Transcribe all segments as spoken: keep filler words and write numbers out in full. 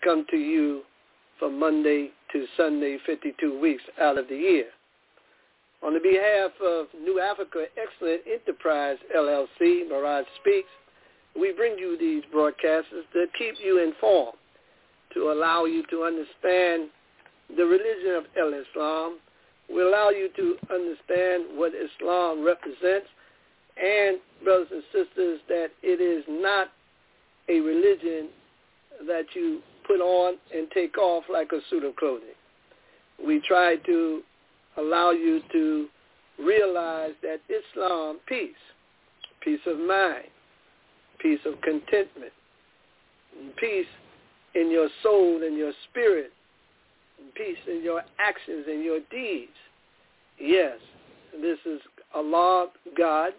come to you from Monday to Sunday, fifty-two weeks out of the year. On the behalf of New Africa Excellent Enterprise, L L C, Mirage Speaks, we bring you these broadcasts to keep you informed, to allow you to understand the religion of Al-Islam. We allow you to understand what Islam represents, and, brothers and sisters, that it is not a religion that you put on and take off like a suit of clothing. We try to allow you to realize that Islam, peace, peace of mind, peace of contentment, peace in your soul and your spirit, peace in your actions and your deeds. Yes, this is Allah, God,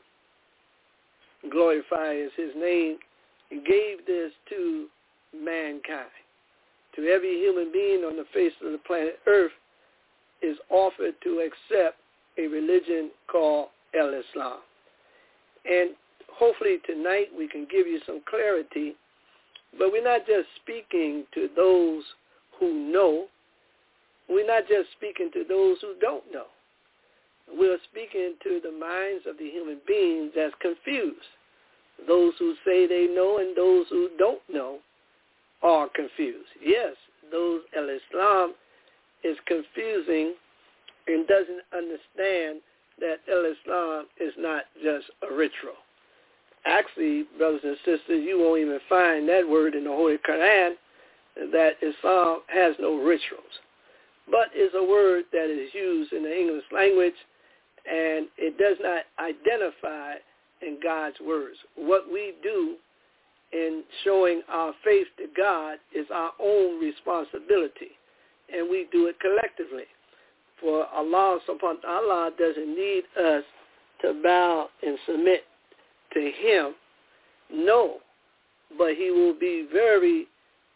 glorified is his name. He gave this to mankind. To every human being on the face of the planet Earth is offered to accept a religion called Al-Islam. And hopefully tonight we can give you some clarity, but we're not just speaking to those who know. We're not just speaking to those who don't know. We're speaking to the minds of the human beings that's confused. Those who say they know and those who don't know are confused. Yes, those Al-Islam is confusing and doesn't understand that Al-Islam is not just a ritual. Actually, brothers and sisters, you won't even find that word in the Holy Quran, that Islam has no rituals. But it's a word that is used in the English language, and it does not identify in God's words. What we do in showing our faith to God is our own responsibility, and we do it collectively. For Allah subhanahu wa ta'ala doesn't need us to bow and submit to him, no, but he will be very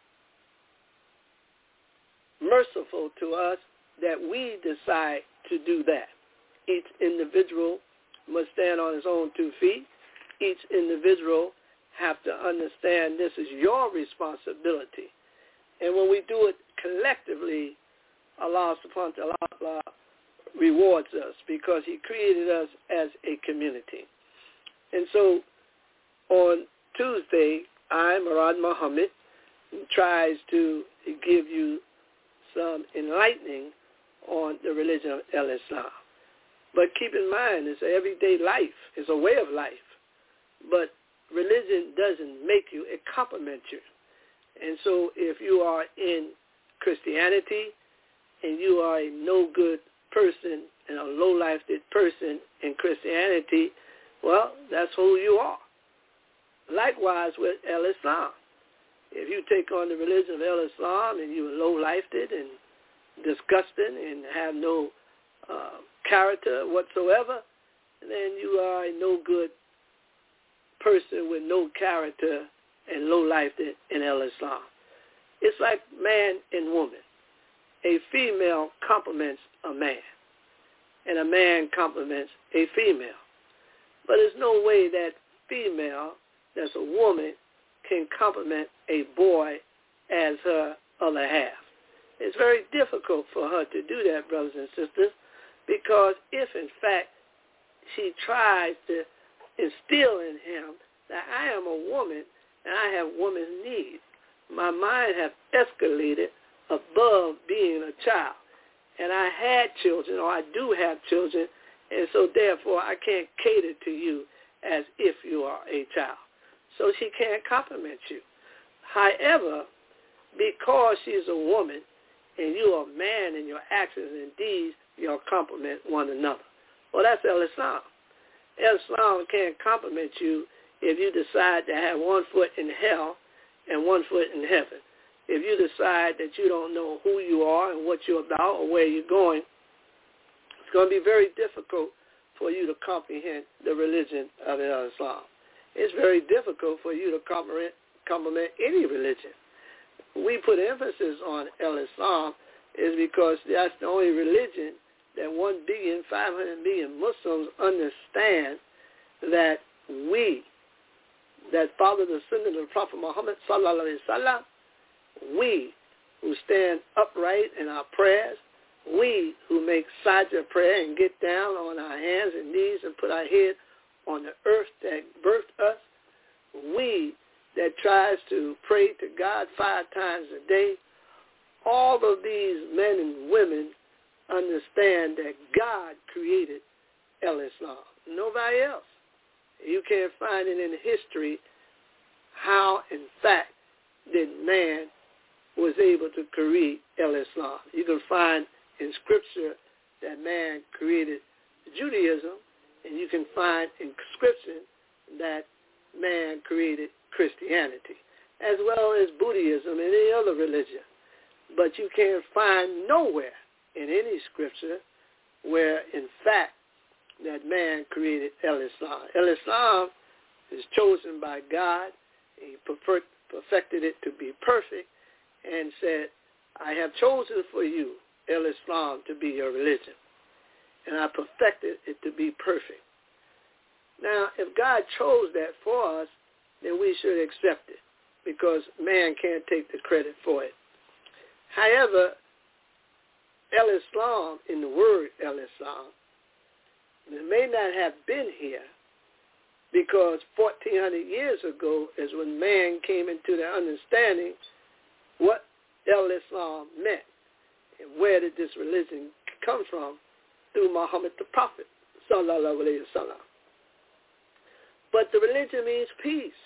merciful to us that we decide to do that. Each individual must stand on his own two feet. Each individual have to understand this is your responsibility. And when we do it collectively, Allah subhanahu wa ta'ala rewards us because he created us as a community. And so on Tuesday, I, Murad Muhammad, tries to give you some enlightening on the religion of Al-Islam. But keep in mind, it's an everyday life. It's a way of life. But religion doesn't make you, it complements you. And so if you are in Christianity and you are a no-good person and a low-lifted person in Christianity, well, that's who you are. Likewise with Al-Islam. If you take on the religion of Al-Islam and you're low-lifted and disgusting and have no uh, character whatsoever, then you are a no-good person with no character and low-lifted in Al-Islam. It's like man and woman. A female complements a man, and a man complements a female. But there's no way that female, that's a woman, can complement a boy as her other half. It's very difficult for her to do that, brothers and sisters, because if, in fact, she tries to instill in him that I am a woman and I have woman's needs, my mind has escalated above being a child. And I had children, or I do have children, and so therefore I can't cater to you as if you are a child. So she can't compliment you. However, because she's a woman and you are a man in your actions and deeds, you'll complement one another. Well, that's Al-Islam. Al-Islam can't compliment you if you decide to have one foot in hell and one foot in heaven. If you decide that you don't know who you are and what you're about or where you're going, it's going to be very difficult for you to comprehend the religion of Islam. It's very difficult for you to compliment any religion. We put emphasis on Al-Islam is because that's the only religion that one billion, five hundred million Muslims understand that we, that follow the sunnah of the Prophet Muhammad sallallahu alaihi wasallam, we who stand upright in our prayers, we who make sajda prayer and get down on our hands and knees and put our head on the earth that birthed us, we that tries to pray to God five times a day, all of these men and women understand that God created El Islam, nobody else. You can't find it in history how, in fact, that man was able to create El Islam. You can find in Scripture that man created Judaism, and you can find in Scripture that man created Christianity, as well as Buddhism and any other religion. But you can't find nowhere in any Scripture where, in fact, that man created El Islam. El Islam is chosen by God. He perfected it to be perfect and said, I have chosen for you El Islam to be your religion, and I perfected it to be perfect. Now, if God chose that for us, then we should accept it, because man can't take the credit for it. However, El Islam, in the word El Islam, it may not have been here, because fourteen hundred years ago is when man came into the understanding what El Islam meant and where did this religion come from, through Muhammad the Prophet, sallallahu alayhi wa sallam. But the religion means peace.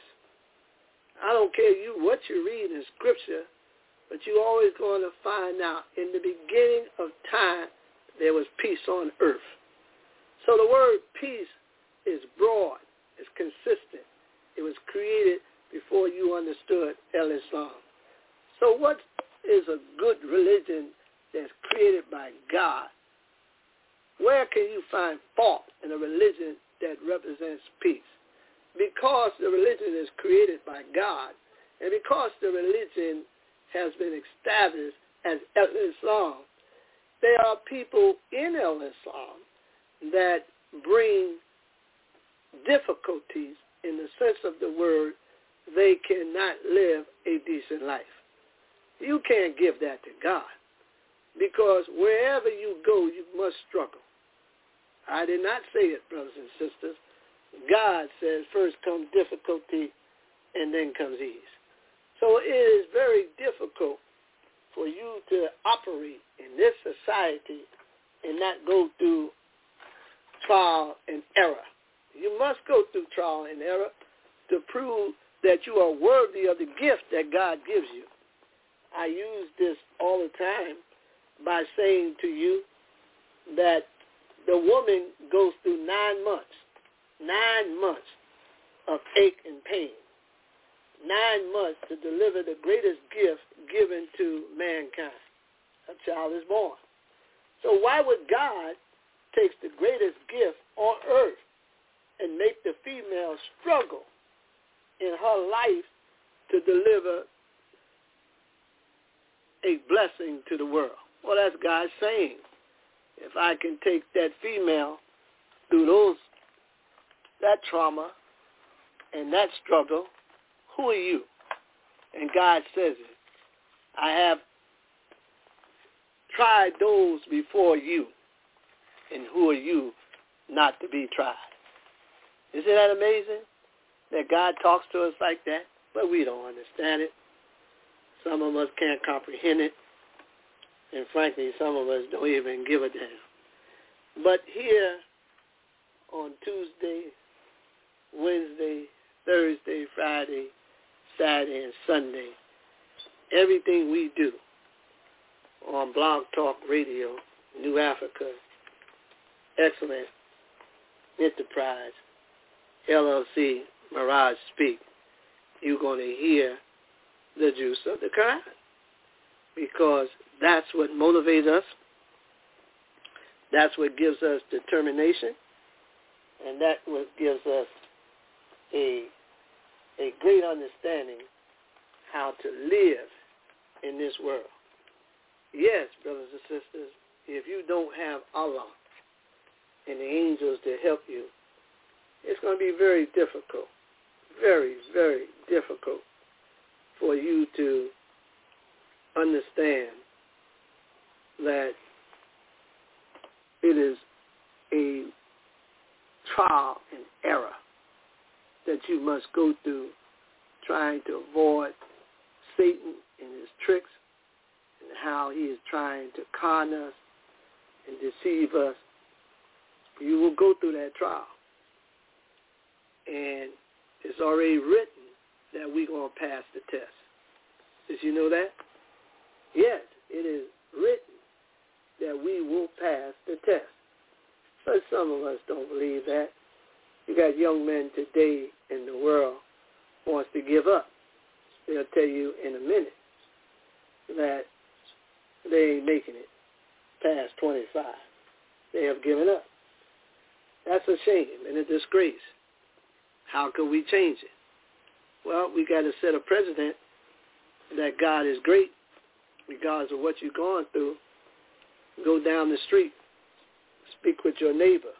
I don't care you what you read in Scripture, but you're always going to find out in the beginning of time there was peace on earth. So the word peace is broad, it's consistent. It was created before you understood El Islam. So what is a good religion that's created by God? Where can you find fault in a religion that represents peace? Because the religion is created by God, and because the religion has been established as El Islam, there are people in El Islam that bring difficulties in the sense of the word. They cannot live a decent life. You can't give that to God, because wherever you go, you must struggle. I did not say it, brothers and sisters. God says first comes difficulty and then comes ease. So it is very difficult for you to operate in this society and not go through trial and error. You must go through trial and error to prove that you are worthy of the gift that God gives you. I use this all the time by saying to you that the woman goes through nine months, nine months of ache and pain, nine months to deliver the greatest gift given to mankind. A child is born. So why would God take the greatest gift on earth and make the female struggle in her life to deliver a blessing to the world? Well, that's God saying, if I can take that female through those, that trauma and that struggle, who are you? And God says it. I have tried those before you, and who are you not to be tried? Isn't that amazing that God talks to us like that? But we don't understand it. Some of us can't comprehend it. And frankly, some of us don't even give a damn. But here on Tuesday, Wednesday, Thursday, Friday, Saturday, and Sunday, everything we do on Blog Talk Radio, New Africa, Excellent Enterprise, L L C, Mirage Speak, you're going to hear the juice of the Quran, because that's what motivates us. That's what gives us determination, and that's what gives us a a great understanding how to live in this world. Yes, brothers and sisters, if you don't have Allah and the angels to help you, it's going to be very difficult, very, very difficult for you to understand that it is a trial and error that you must go through trying to avoid Satan and his tricks and how he is trying to con us and deceive us. You will go through that trial. And it's already written that we're going to pass the test. Did you know that? Yes, it is written that we will pass the test. But some of us don't believe that. You got young men today in the world who wants to give up. They'll tell you in a minute that they ain't making it past twenty-five. They have given up. That's a shame and a disgrace. How can we change it? Well, we got to set a precedent that God is great, regardless of what you're going through. Go down the street, speak with your neighbor,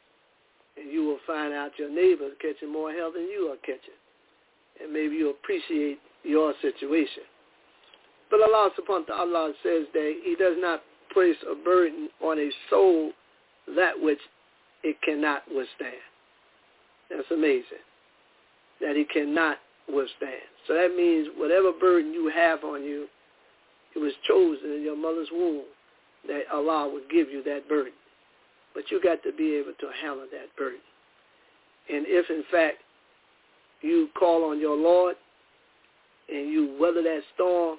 and you will find out your neighbor is catching more hell than you are catching. And maybe you'll appreciate your situation. But Allah subhanahu wa ta'ala says that he does not place a burden on a soul that which it cannot withstand. That's amazing, that he cannot withstand. So that means whatever burden you have on you, it was chosen in your mother's womb that Allah would give you that burden. But you got to be able to handle that burden. And if, in fact, you call on your Lord and you weather that storm,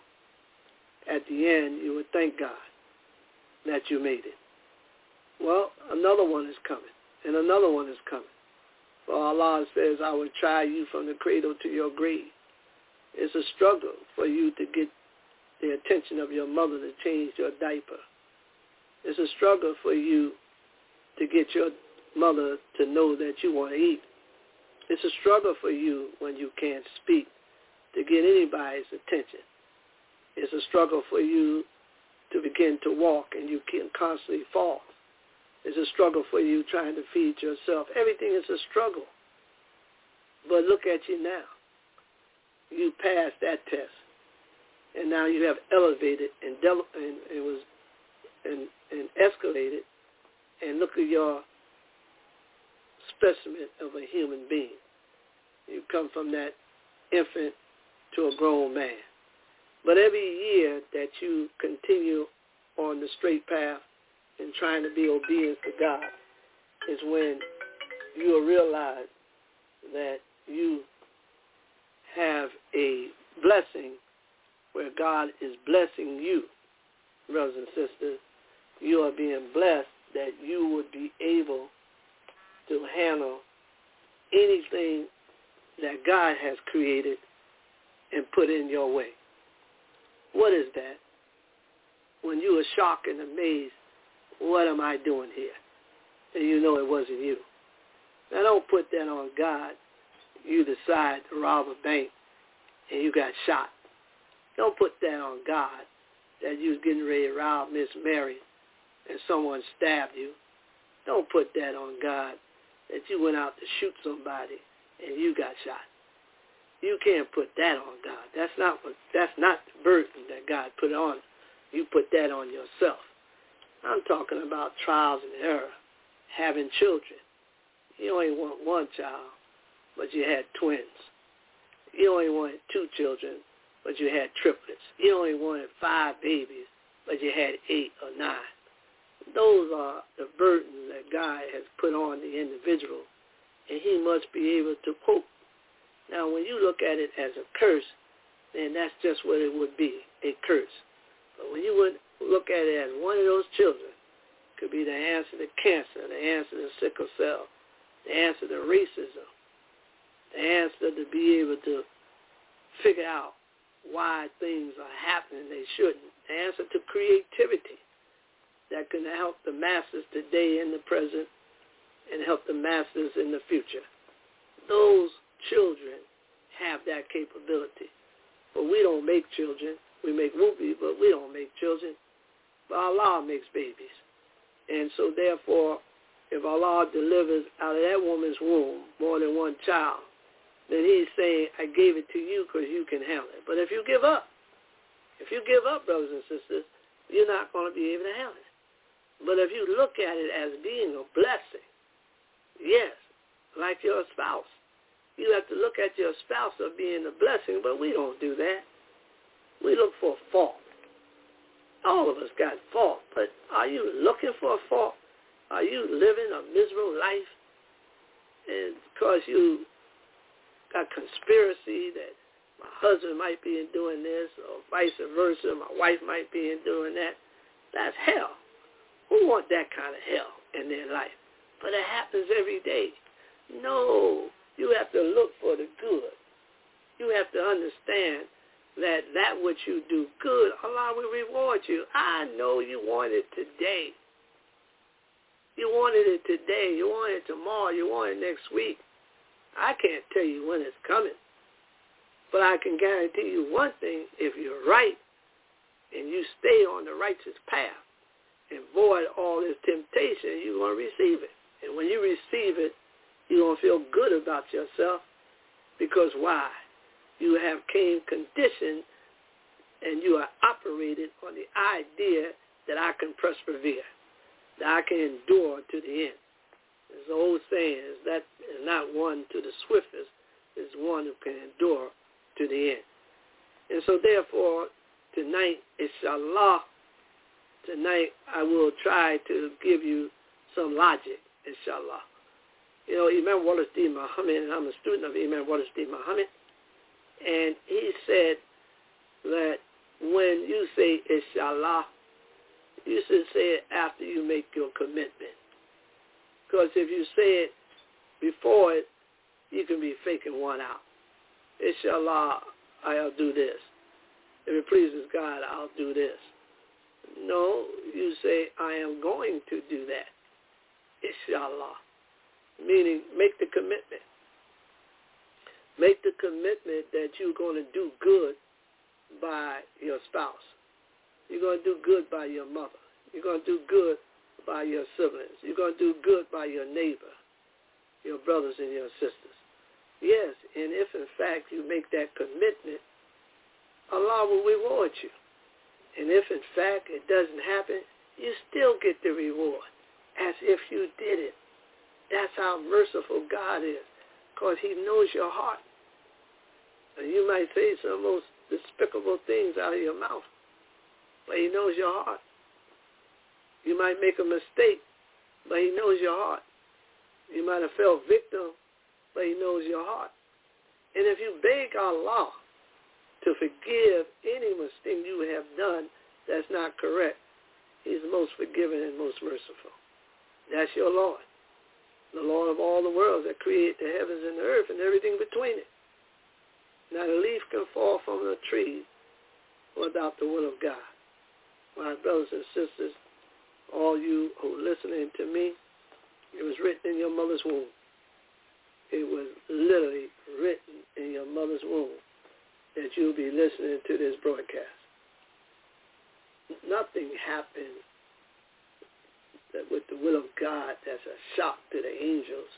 at the end, you would thank God that you made it. Well, another one is coming, and another one is coming. For Allah says, I will try you from the cradle to your grave. It's a struggle for you to get the attention of your mother to change your diaper. It's a struggle for you to get your mother to know that you want to eat. It's a struggle for you when you can't speak to get anybody's attention. It's a struggle for you to begin to walk and you can constantly fall. It's a struggle for you trying to feed yourself. Everything is a struggle. But look at you now. You passed that test. And now you have elevated and, del- and it was and, and escalated. And look at your specimen of a human being. You come from that infant to a grown man. But every year that you continue on the straight path and trying to be obedient to God is when you will realize that you have a blessing where God is blessing you, brothers and sisters. You are being blessed that you would be able to handle anything that God has created and put in your way. What is that? When you are shocked and amazed, what am I doing here? And you know it wasn't you. Now don't put that on God. You decide to rob a bank and you got shot. Don't put that on God that you was getting ready to rob Miss Mary and someone stabbed you. Don't put that on God that you went out to shoot somebody and you got shot. You can't put that on God. That's not what. That's not the burden that God put on. You put that on yourself. I'm talking about trials and error, having children. You only want one child, but you had twins. You only wanted two children, but you had triplets. You only wanted five babies, but you had eight or nine. Those are the burdens that God has put on the individual, and he must be able to cope. Now, when you look at it as a curse, then that's just what it would be, a curse. But when you would look at it as one of those children, could be the answer to cancer, the answer to sickle cell, the answer to racism, the answer to be able to figure out why things are happening they shouldn't, the answer to creativity that can help the masses today and the present and help the masses in the future. Those children have that capability. But we don't make children. We make whoopee, but we don't make children. But Allah makes babies. And so therefore, if Allah delivers out of that woman's womb more than one child, then he's saying, I gave it to you because you can handle it. But if you give up, If you give up, brothers and sisters, you're not going to be able to handle it. But if you look at it as being a blessing, yes, like your spouse, you have to look at your spouse as being a blessing, but we don't do that. We look for a fault. All of us got fault, but are you looking for a fault? Are you living a miserable life? And because you got conspiracy that my husband might be in doing this or vice versa, my wife might be in doing that, that's hell. Who want that kind of hell in their life? But it happens every day. No, you have to look for the good. You have to understand that that which you do good, Allah will reward you. I know you want it today. You wanted it today. You want it tomorrow. You want it next week. I can't tell you when it's coming. But I can guarantee you one thing. If you're right and you stay on the righteous path and avoid all this temptation, you're going to receive it. And when you receive it, you're going to feel good about yourself because why? You have came conditioned and you are operated on the idea that I can persevere, that I can endure to the end. There's an old saying, is that is not one to the swiftest, is one who can endure to the end. And so therefore, tonight, inshallah, tonight I will try to give you some logic, inshallah. You know, Imam Wallace D. Muhammad, and I'm a student of Imam Wallace D. Muhammad, and he said that when you say inshallah, you should say it after you make your commitment. Because if you say it before it, you can be faking one out. Inshallah, I'll do this. If it pleases God, I'll do this. No, you say, I am going to do that. Inshallah. Meaning, make the commitment. Make the commitment that you're going to do good by your spouse. You're going to do good by your mother. You're going to do good by your siblings. You're going to do good by your neighbor, your brothers and your sisters. Yes, and if in fact you make that commitment, Allah will reward you. And if in fact it doesn't happen, you still get the reward as if you did it. That's how merciful God is, because he knows your heart. And you might say some most despicable things out of your mouth, but he knows your heart. You might make a mistake, but he knows your heart. You might have fell victim, but he knows your heart. And if you beg Allah to forgive any mistake you have done that's not correct, he's most forgiving and most merciful. That's your Lord, the Lord of all the worlds that created the heavens and the earth and everything between it. Not a leaf can fall from the tree without the will of God. My brothers and sisters, all you who are listening to me, it was written in your mother's womb. It was literally written in your mother's womb that you'll be listening to this broadcast. Nothing happened that with the will of God that's a shock to the angels,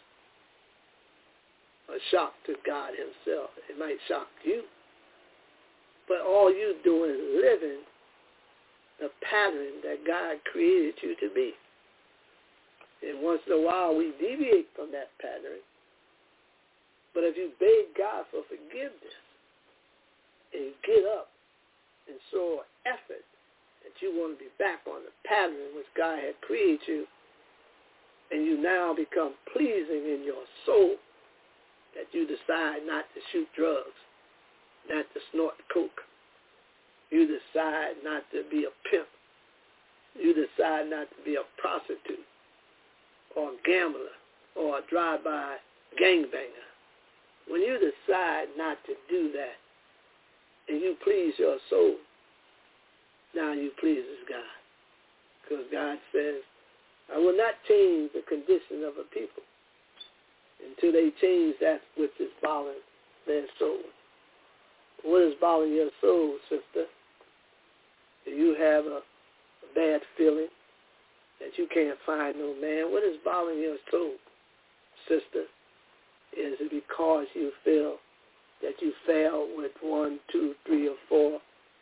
a shock to God himself. It might shock you, but all you doing is living the pattern that God created you to be. And once in a while we deviate from that pattern, but if you beg God for forgiveness and you get up and show effort that you want to be back on the pattern in which God had created you, and you now become pleasing in your soul, that you decide not to shoot drugs, not to snort coke. You decide not to be a pimp. You decide not to be a prostitute or a gambler or a drive-by gangbanger. When you decide not to do that and you please your soul, now you pleases God. Because God says, I will not change the condition of a people until they change that which is bothering their soul. What is bothering your soul, sister? Do you have a, a bad feeling that you can't find no man? What is bothering your soul, sister? Is it because you feel that you failed with one, two, three, or four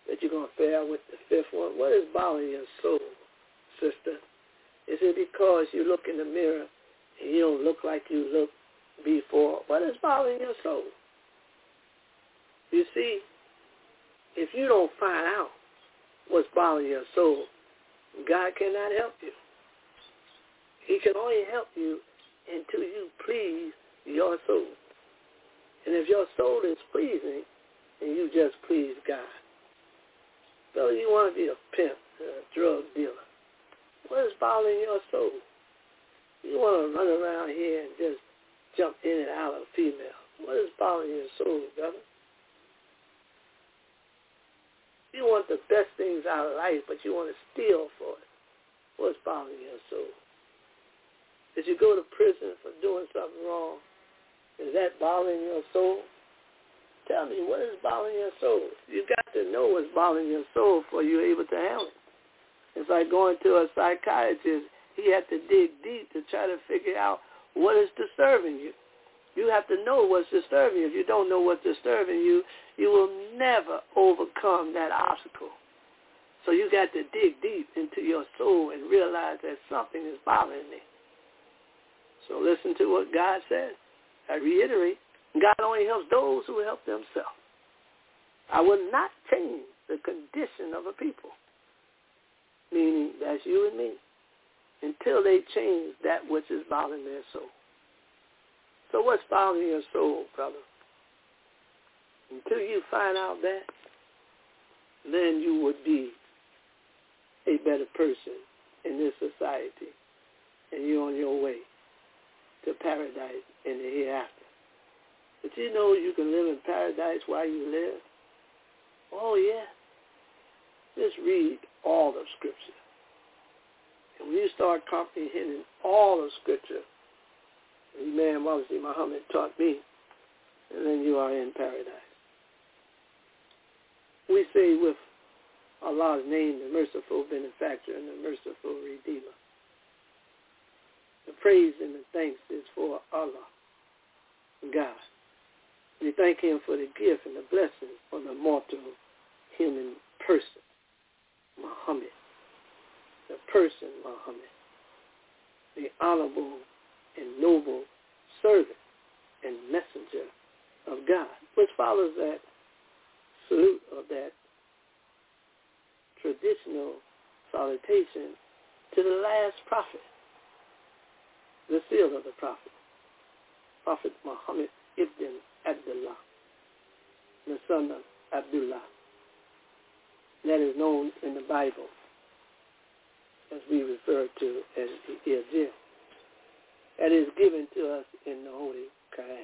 that you're going to fail with the fifth one. What is bothering your soul, sister? Is it because you look in the mirror and you don't look like you looked before? What is bothering your soul? You see, if you don't find out what's bothering your soul, God cannot help you. He can only help you until you please your soul. And if your soul is pleasing, then you just please God. So you want to be a pimp, a drug dealer. What is bothering your soul? You want to run around here and just jump in and out of female. What is bothering your soul, brother? You want the best things out of life, but you want to steal for it. What's bothering your soul? Did you go to prison for doing something wrong? Is that bothering your soul? Tell me, what is bothering your soul? You got to know what's bothering your soul before you're able to handle it. It's like going to a psychiatrist. He had to dig deep to try to figure out what is disturbing you. You have to know what's disturbing you. If you don't know what's disturbing you, you will never overcome that obstacle. So you got to dig deep into your soul and realize that something is bothering me. So listen to what God says. I reiterate, God only helps those who help themselves. I will not change the condition of a people, meaning that's you and me, until they change that which is bothering their soul. So what's bothering your soul, brother? Until you find out that, then you would be a better person in this society, and you're on your way to paradise in the hereafter. But you know you can live in paradise while you live? Oh, yeah. Just read all of Scripture. And when you start comprehending all of Scripture, Imam Moses Muhammad taught me, and then you are in paradise. We say with Allah's name, the merciful benefactor and the merciful redeemer. The praise and the thanks is for Allah, God. We thank him for the gift and the blessing of the mortal human person, Muhammad. The person, Muhammad. The honorable and noble servant and messenger of God, which follows that salute of that traditional salutation to the last prophet, the seal of the prophet, Prophet Muhammad ibn Abdullah, the son of Abdullah. That is known in the Bible as we refer to as the Injil. That is given to us in the Holy Quran.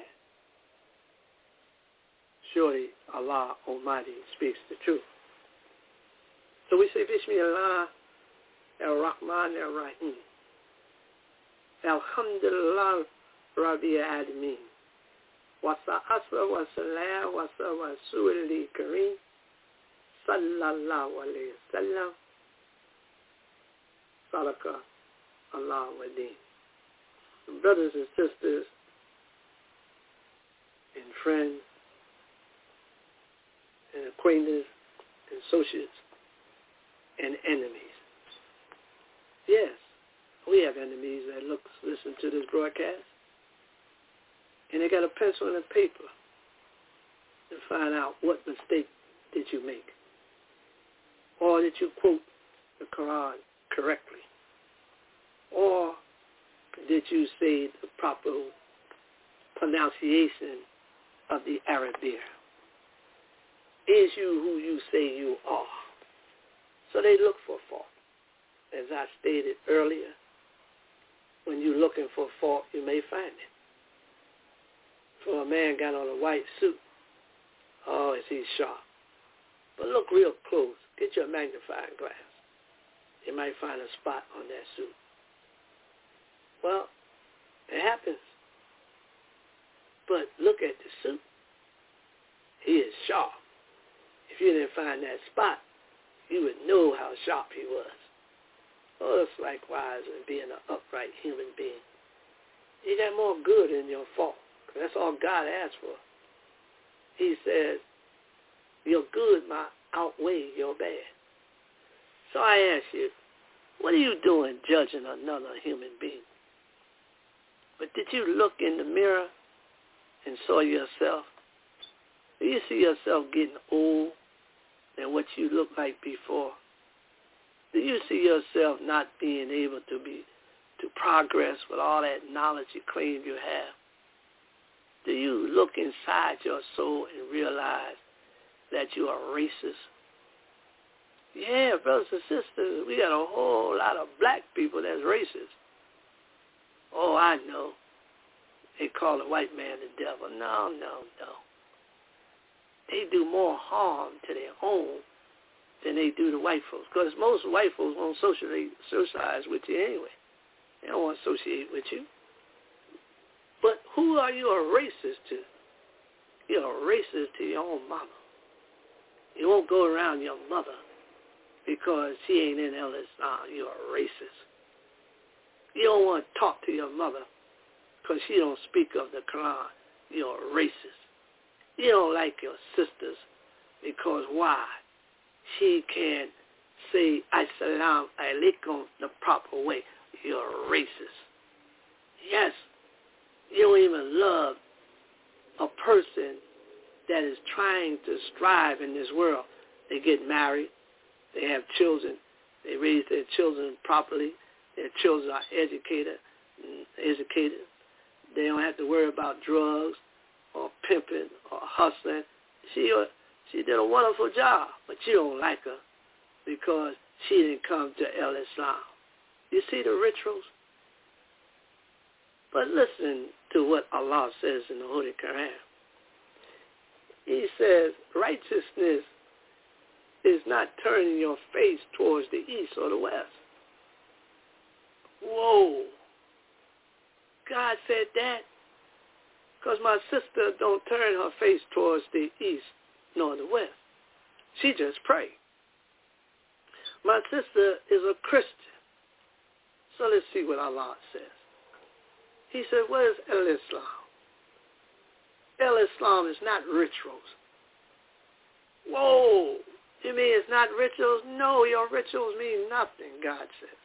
Surely Allah Almighty speaks the truth. So we say, Bismillah ar-Rahman ar-Rahim. Alhamdulillah Rabbi Admin. Wasa asra wa salam wa sa rasulil kareem sallallahu alayhi wa sallam. Sadaka Allah wa din. Brothers and sisters and friends and acquaintances and associates and enemies. Yes, we have enemies that look, listen to this broadcast, and they got a pencil and a paper to find out what mistake did you make, or did you quote the Quran correctly, or did you say the proper pronunciation of the Arabic? Is you who you say you are? So they look for fault. As I stated earlier, when you're looking for fault, you may find it. For a man got on a white suit, oh, is he sharp? But look real close. Get your magnifying glass. You might find a spot on that suit. Well, it happens. But look at the suit. He is sharp. If you didn't find that spot, you would know how sharp he was. Oh, it's likewise in being an upright human being. You got more good in your fault, because that's all God asks for. He says, your good, my outweigh your bad. So I ask you, what are you doing judging another human being? But did you look in the mirror and saw yourself? Do you see yourself getting old than what you looked like before? Do you see yourself not being able to be to progress with all that knowledge you claim you have? Do you look inside your soul and realize that you are racist? Yeah, brothers and sisters, we got a whole lot of black people that's racist. Oh, I know. They call the white man the devil. No, no, no. They do more harm to their own than they do to white folks. Because most white folks won't socialize, socialize with you anyway. They don't want to associate with you. But who are you a racist to? You're a racist to your own mama. You won't go around your mother because she ain't in Islam. You're a racist. You don't want to talk to your mother because she don't speak of the Quran. You're a racist. You don't like your sisters because why? She can't say Assalamu alaikum the proper way. You're a racist. Yes, you don't even love a person that is trying to strive in this world. They get married. They have children. They raise their children properly. Their children are educated. educated. They don't have to worry about drugs or pimping or hustling. She uh, she did a wonderful job, but you don't like her because she didn't come to El Islam. You see the rituals? But listen to what Allah says in the Holy Quran. He says, righteousness is not turning your face towards the east or the west. Whoa. God said that because my sister don't turn her face towards the east nor the west. She just prays. My sister is a Christian. So let's see what Allah says. He said, what is El-Islam? El-Islam is not rituals. Whoa. You mean it's not rituals? No, your rituals mean nothing, God says.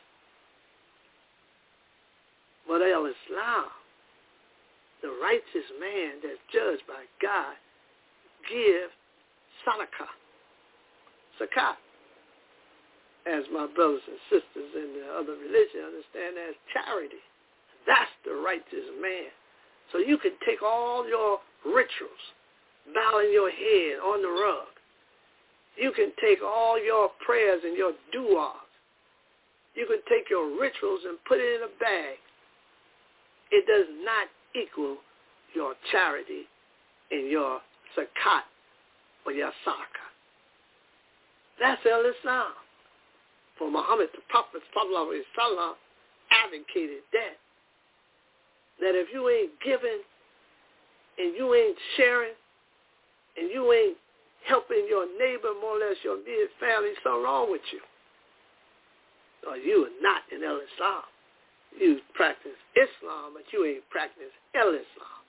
But El-Islam, the righteous man that's judged by God, give sadaqah, zakat. As my brothers and sisters in the other religion understand as charity. That's the righteous man. So you can take all your rituals, bowing your head on the rug. You can take all your prayers and your du'as. You can take your rituals and put it in a bag. It does not equal your charity and your zakat or your sadaqah. That's El-Islam. For Muhammad, the Prophet, sallallahu alaihi wasallam, advocated that. That if you ain't giving and you ain't sharing and you ain't helping your neighbor, more or less your immediate family, something wrong with you. Or you are not in El-Islam. You practice Islam, but you ain't practice El-Islam.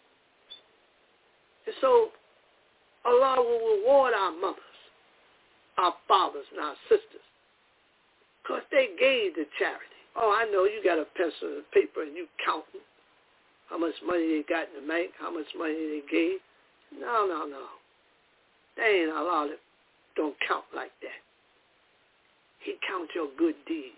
And so Allah will reward our mothers, our fathers, and our sisters because they gave the charity. Oh, I know you got a pencil and paper and you counting how much money they got in the bank, how much money they gave. No, no, no. They ain't Allah that don't count like that. He counts your good deeds.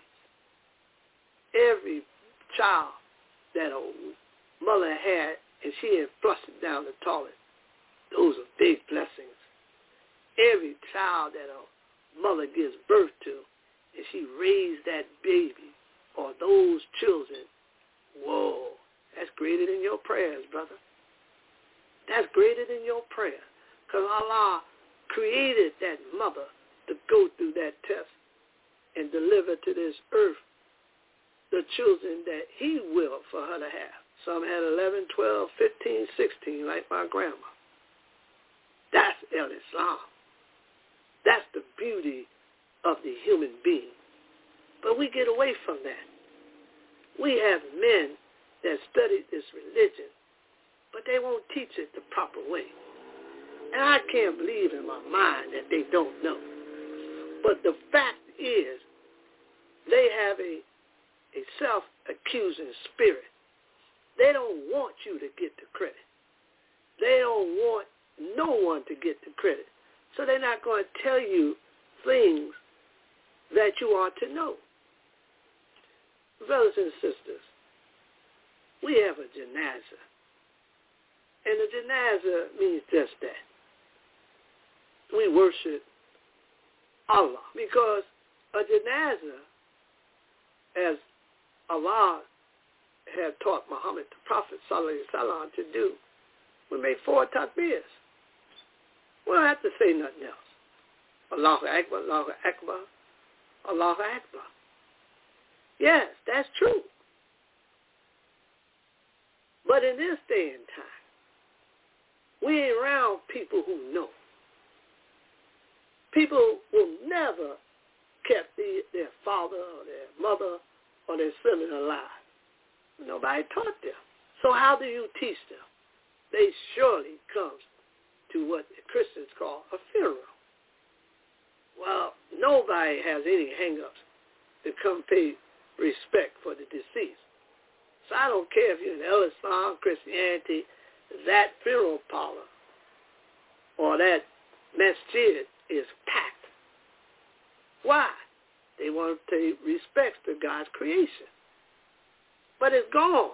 Every child that a mother had and she had flushed it down the toilet, those are big blessings. Every child that a mother gives birth to and she raised that baby or those children, whoa, that's greater than your prayers, brother. That's greater than your prayer. Because Allah created that mother to go through that test and deliver to this earth the children that he willed for her to have. Some had eleven, twelve, fifteen, sixteen, like my grandma. That's El-Islam. That's the beauty of the human being. But we get away from that. We have men that studied this religion, but they won't teach it the proper way. And I can't believe in my mind that they don't know. But the fact is, they have a, a self-accusing spirit. They don't want you to get the credit. They don't want no one to get the credit. So they're not going to tell you things that you ought to know. Brothers and sisters, we have a janazah. And a janazah means just that. We worship Allah. Because a janazah, as Allah had taught Muhammad, the Prophet sallallahu alaihi wasallam, to do, we make four takbirs. We don't have to say nothing else. Allahu Akbar, Allahu Akbar, Allahu Akbar. Yes, that's true. But in this day and time, we ain't around people who know. People will never kept the, their father or their mother or their sibling alive. Nobody taught them. So how do you teach them? They surely comes to what the Christians call a funeral. Well, nobody has any hang-ups to come pay respect for the deceased. So I don't care if you're in Islam, Christianity, that funeral parlor or that masjid is packed. Why? They want to pay respects to God's creation. But it's gone.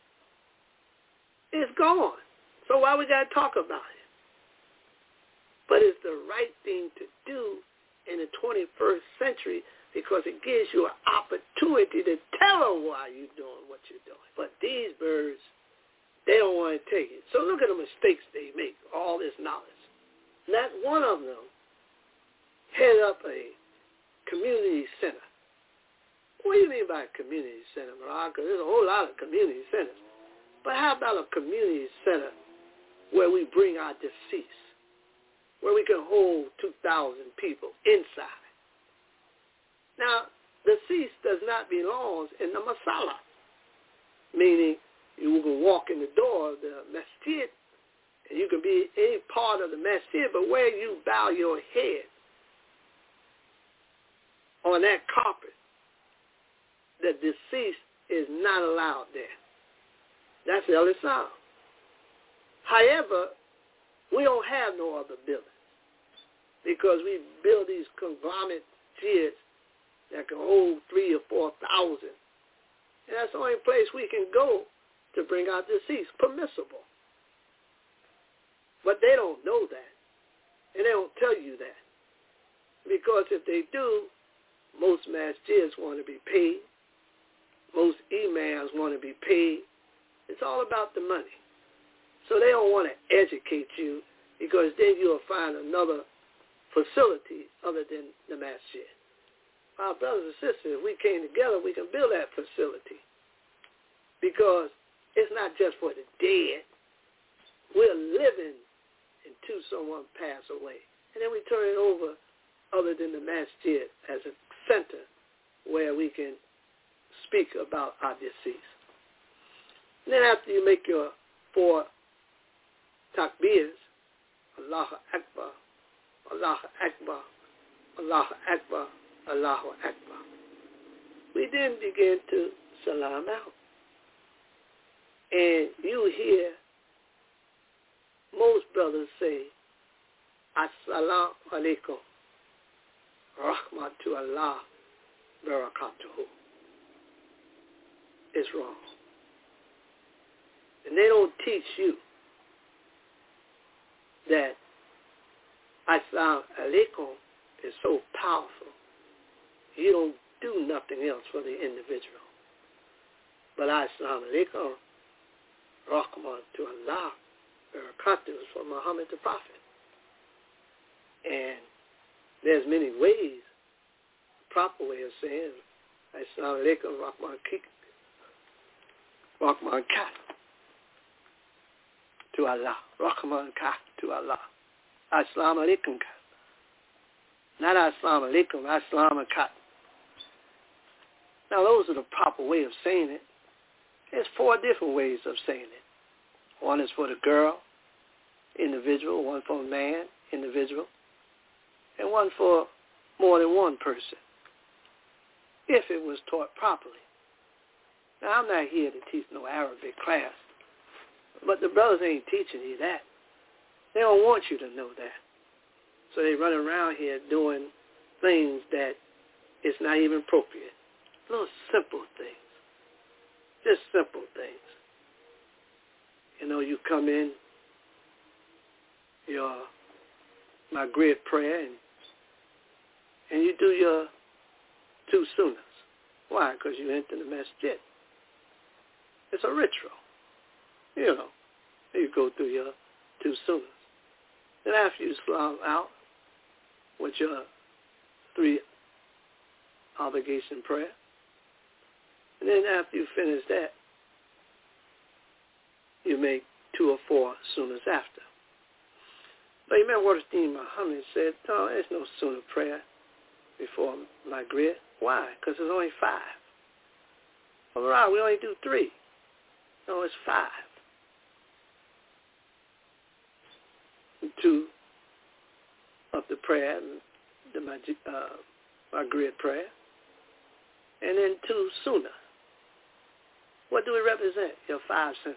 It's gone. So why we got to talk about it? But it's the right thing to do in the twenty-first century because it gives you an opportunity to tell them why you're doing what you're doing. But these birds, they don't want to take it. So look at the mistakes they make, all this knowledge. Not one of them head up a community center. What do you mean by a community center, Mark? Because there's a whole lot of community centers. But how about a community center where we bring our deceased, where we can hold two thousand people inside? Now, deceased does not belong in the masala, meaning you can walk in the door of the masjid, and you can be any part of the masjid, but where you bow your head on that carpet, the deceased is not allowed there. That's el-Islam. However, we don't have no other buildings because we build these conglomerate jids that can hold three or four thousand. And that's the only place we can go to bring our deceased, permissible. But they don't know that. And they don't tell you that. Because if they do, most masjids want to be paid. Most imams want to be paid. It's all about the money. So they don't want to educate you because then you'll find another facility other than the masjid. Our brothers and sisters, if we came together, we can build that facility because it's not just for the dead. We're living until someone pass away. And then we turn it over other than the masjid as a center where we can speak about our deceased. And then after you make your four takbirs, Allahu Akbar, Allahu Akbar, Allahu Akbar, Allahu Akbar, we then begin to salam out. And you hear most brothers say, Assalamu alaikum, rahmatu Allah, barakatuhu. It's wrong. And they don't teach you that Assalamu alaikum is so powerful. You don't do nothing else for the individual. But Assalamu alaikum, rahmatu Allah, barakatuhu is for Muhammad the Prophet. And there's many ways, proper way of saying Assalamu alaikum, rahman kik, rahman kat to Allah, rahman kat to Allah. Assalamu alaikum kat. Not assalamu alaikum, assalamu kat. Now those are the proper way of saying it. There's four different ways of saying it. One is for the girl, individual, one for a man, individual, and one for more than one person, if it was taught properly. Now, I'm not here to teach no Arabic class, but the brothers ain't teaching you that. They don't want you to know that. So they run around here doing things that is not even appropriate. Little simple things. Just simple things. You know, you come in, your Maghrib prayer, and, and you do your two sunnahs. Why? Because you enter the masjid. It's a ritual. You know, you go through your two sunnahs. Then after you salam out with your three obligation prayer, and then after you finish that, you make two or four sunnahs after. But you remember what Muhammad said, no, there's no sunnah prayer before Maghrib. Why? Because there's only five. Well, right, we only do three. No, it's five. Two of the prayer, the uh, Maghrib prayer, and then two sunnah. What do we represent? Your five senses.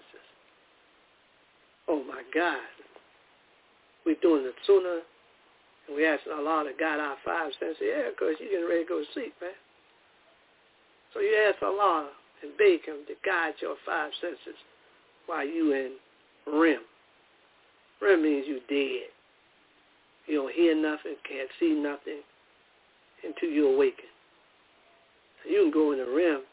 Oh my God. We're doing the sunnah, and we asking Allah to guide our five senses. Yeah, because you're getting ready to go to sleep, man. So you ask Allah and beg Him to guide your five senses while you in R E M. R E M means you dead. You don't hear nothing, can't see nothing until you awaken. So you can go into R E M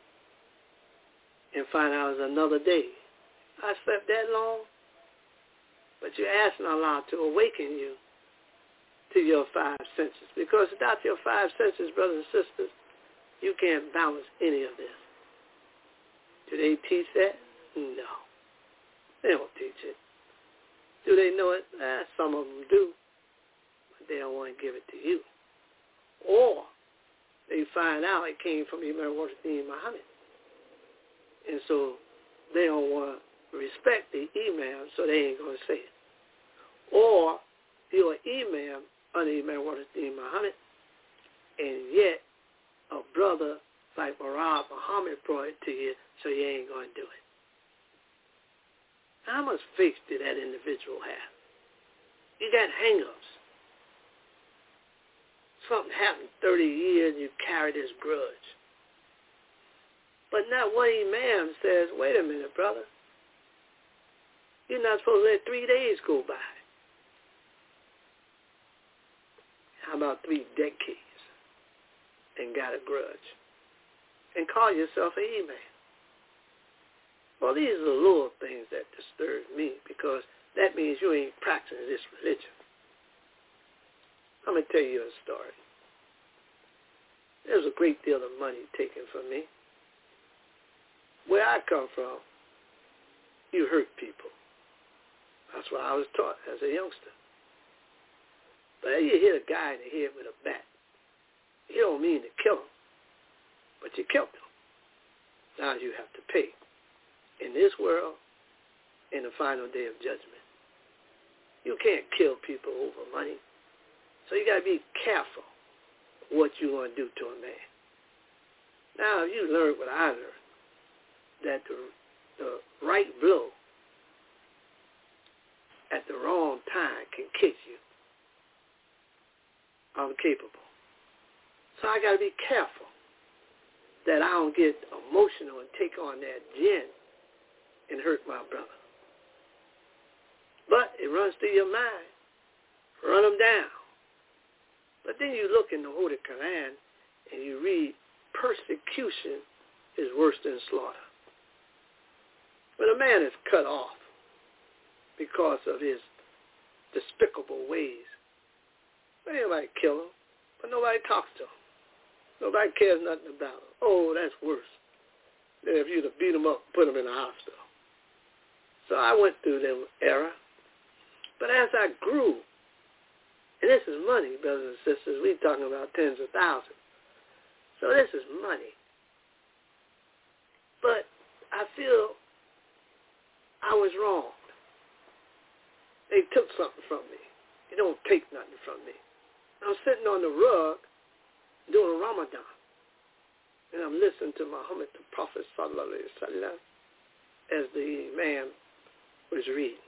and find out it's another day. I slept that long, but you're asking Allah to awaken you to your five senses. Because without your five senses, brothers and sisters, you can't balance any of this. Do they teach that? No. They don't teach it. Do they know it? Eh, some of them do, but they don't want to give it to you. Or they find out it came from Imam Muhammad. And so they don't want to respect the imam, so they ain't going to say it. Or you're an imam under Imam Muhammad, and yet a brother like Marab Muhammad brought it to you, so you ain't going to do it. How much faith did that individual have? You got hang-ups. Something happened thirty years, you carry this grudge. But not one imam says, wait a minute, brother. You're not supposed to let three days go by. How about three decades and got a grudge? And call yourself an imam. Well, these are the little things that disturb me, because that means you ain't practicing this religion. I'm going to tell you a story. There's a great deal of money taken from me. Where I come from, you hurt people. That's what I was taught as a youngster. But you hit a guy in the head with a bat. You don't mean to kill him, but you killed him. Now you have to pay. In this world, in the final day of judgment. You can't kill people over money. So you got to be careful what you want to do to a man. Now, if you learn what I learned, that the, the right blow at the wrong time can kick you, I'm capable. So I got to be careful that I don't get emotional and take on that gin and hurt my brother. But it runs through your mind. Run them down. But then you look in the Holy Quran and you read, persecution is worse than slaughter. When a man is cut off because of his despicable ways, anybody kill him, but nobody talks to him. Nobody cares nothing about him. Oh, that's worse than if you'd have beat him up and put him in the hospital. So I went through that era. But as I grew, and this is money, brothers and sisters, we're talking about tens of thousands. So this is money. But I feel I was wrong. They took something from me. They don't take nothing from me. I'm sitting on the rug during Ramadan, and I'm listening to Muhammad, the Prophet Sallallahu Alaihi Wasallam, as the imam was reading.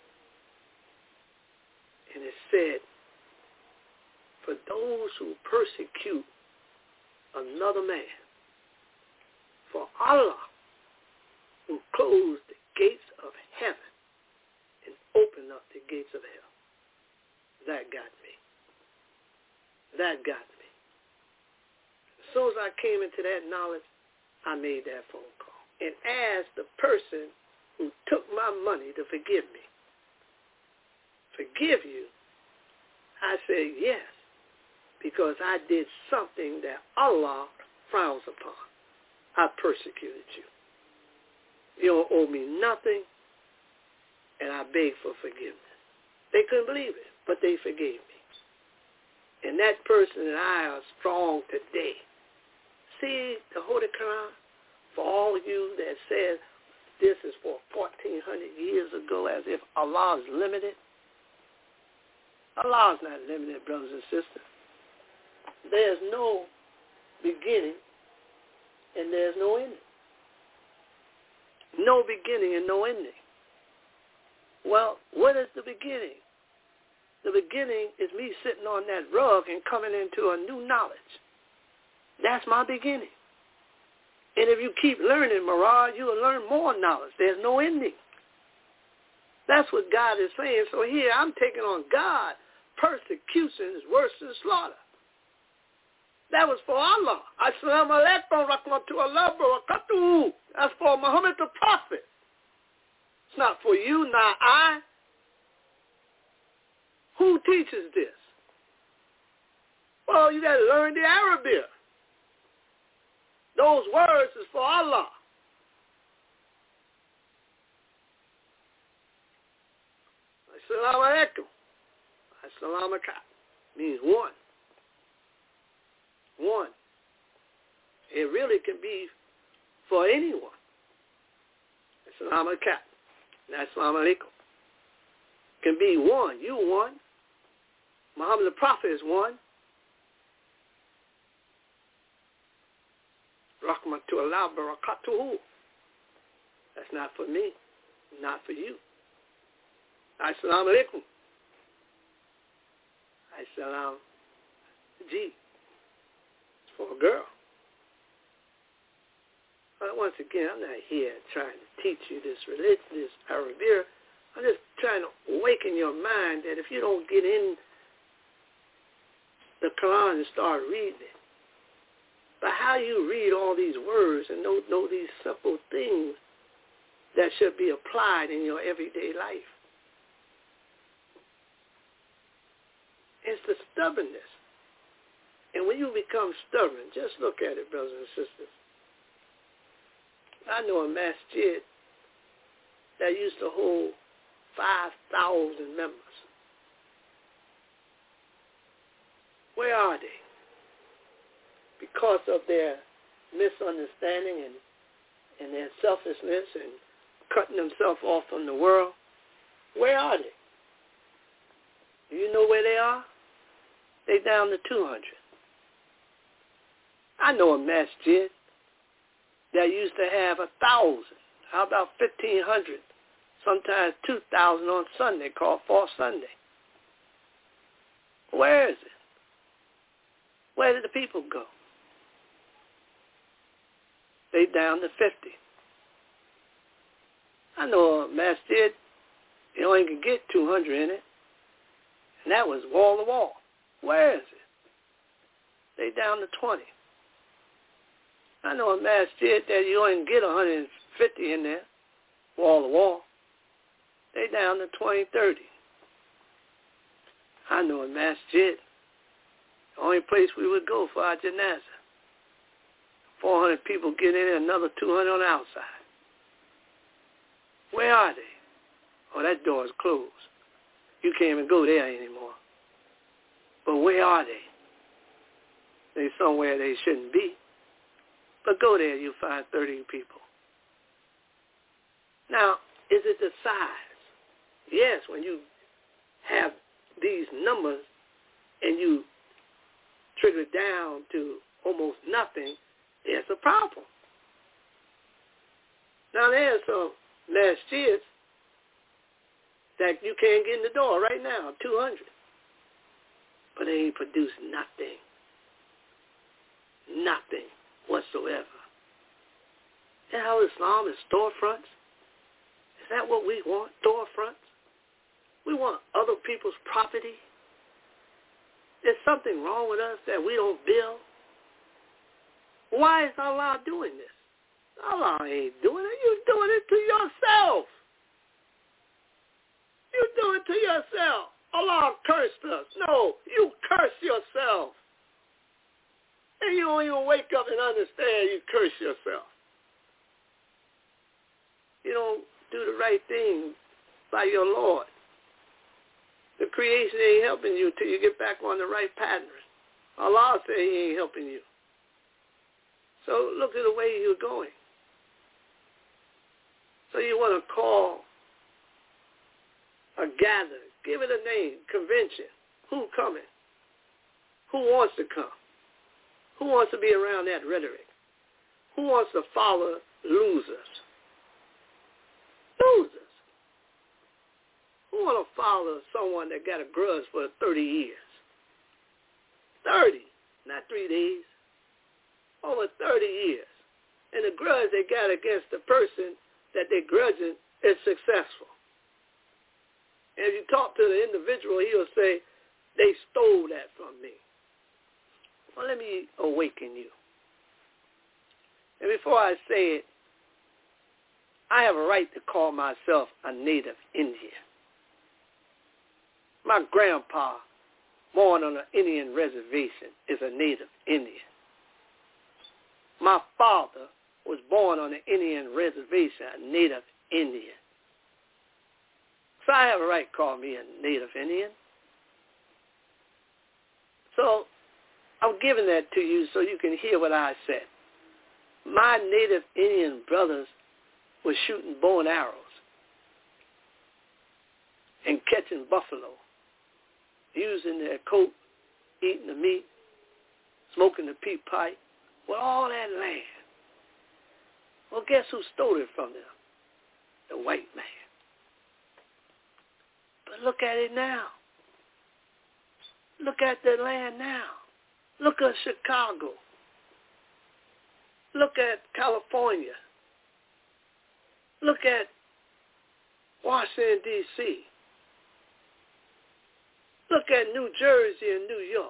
And it said, for those who persecute another man, for Allah will close the gates of heaven and open up the gates of hell. That got me. That got me. As soon as I came into that knowledge, I made that phone call and asked the person who took my money to forgive me. Forgive you? I said yes, because I did something that Allah frowns upon. I persecuted you. You don't owe me nothing, and I beg for forgiveness. They couldn't believe it, but they forgave me. And that person and I are strong today. See the Holy Quran? For all of you that said this is for fourteen hundred years ago as if Allah is limited. Allah is not limited, brothers and sisters. There's no beginning and there's no ending. No beginning and no ending. Well, what is the beginning? The beginning is me sitting on that rug and coming into a new knowledge. That's my beginning. And if you keep learning, Marah, you will learn more knowledge. There's no ending. That's what God is saying. So here I'm taking on God. Persecution is worse than slaughter. That was for Allah. Assalamu alaikum rahmatullah barakatuhu. That's for Muhammad the Prophet. It's not for you, not I. Who teaches this? Well, you got to learn the Arabic. Those words is for Allah. Assalamu alaikum. Assalamu alaikum means one. One. It really can be for anyone. Assalamu alaikum. Assalamu alaikum. Can be one. You one. Muhammad the Prophet is one. Rahmatullah barakatuhu. That's not for me. Not for you. Assalamu alaikum. Assalam. G. It's for a girl. But once again, I'm not here trying to teach you this religion, this Arabic. I'm just trying to awaken your mind that if you don't get in the Quran and start reading it, but how you read all these words and know, know these simple things that should be applied in your everyday life. It's the stubbornness. And when you become stubborn, just look at it, brothers and sisters. I know a masjid that used to hold five thousand members. Where are they? Because of their misunderstanding and, and their selfishness and cutting themselves off from the world, where are they? Do you know where they are? They down to two hundred. I know a masjid that used to have a thousand. How about fifteen hundred? Sometimes two thousand on Sunday, called Fourth Sunday. Where is it? Where did the people go? They down to fifty. I know a masjid, you only can get two hundred in it, and that was wall to wall. Where is it? They down to twenty. I know a masjid that you only can get one hundred fifty in there, wall to wall. They down to twenty, thirty. I know a masjid, the only place we would go for our janazah. four hundred people get in, another two hundred on the outside. Where are they? Oh, that door is closed. You can't even go there anymore. But where are they? They're somewhere they shouldn't be. But go there, you'll find thirty people. Now, is it the size? Yes, when you have these numbers and you trigger it down to almost nothing, there's a problem. Now, there's some last years that you can't get in the door right now, two hundred. But they ain't produced nothing. Nothing whatsoever. Is that how Islam is storefronts? Is that what we want, storefronts? We want other people's property? There's something wrong with us that we don't build? Why is Allah doing this? Allah ain't doing it. You're doing it to yourself. You do it to yourself. Allah cursed us. No, you curse yourself. And you don't even wake up and understand you curse yourself. You don't do the right thing by your Lord. The creation ain't helping you till you get back on the right pattern. Allah said he ain't helping you. So look at the way you're going. So you want to call a gather, give it a name, convention. Who coming? Who wants to come? Who wants to be around that rhetoric? Who wants to follow losers? Losers. Who want to follow someone that got a grudge for thirty years? thirty, not three days. Over thirty years. And the grudge they got against the person that they're grudging is successful. And if you talk to the individual, he'll say, they stole that from me. Well, let me awaken you. And before I say it, I have a right to call myself a native Indian. My grandpa, born on an Indian reservation, is a native Indian. My father was born on an Indian reservation, a native Indian. So I have a right to call me a native Indian. So I'm giving that to you so you can hear what I said. My native Indian brothers were shooting bow and arrows and catching buffalo, using their coat, eating the meat, smoking the peat pipe, with all that land. Well, guess who stole it from them? The white man. But look at it now. Look at the land now. Look at Chicago. Look at California. Look at Washington, D C Look at New Jersey and New York.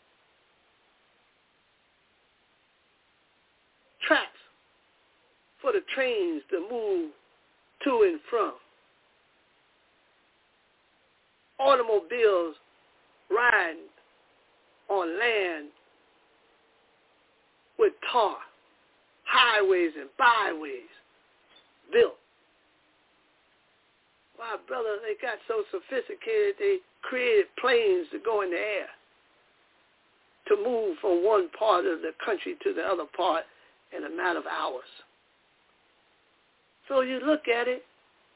Tracks for the trains to move to and from. Automobiles riding on land with tar, highways and byways built. Why, brother, they got so sophisticated they created planes to go in the air, to move from one part of the country to the other part in a matter of hours. So you look at it,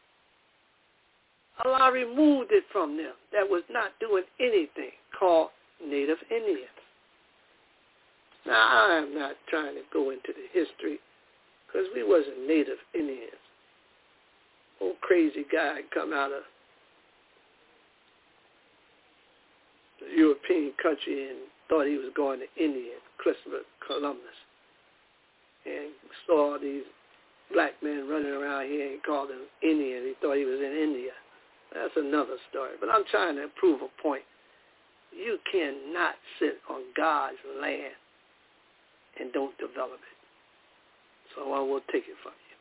Allah removed it from them that was not doing anything, called Native Indians. Now, I am not trying to go into the history because we wasn't Native Indians. Old crazy guy come out of the European country and thought he was going to India, Christopher Columbus, and saw these black men running around here and called them Indian. He thought he was in India. That's another story. But I'm trying to prove a point. You cannot sit on God's land and don't develop it. So I will take it from you.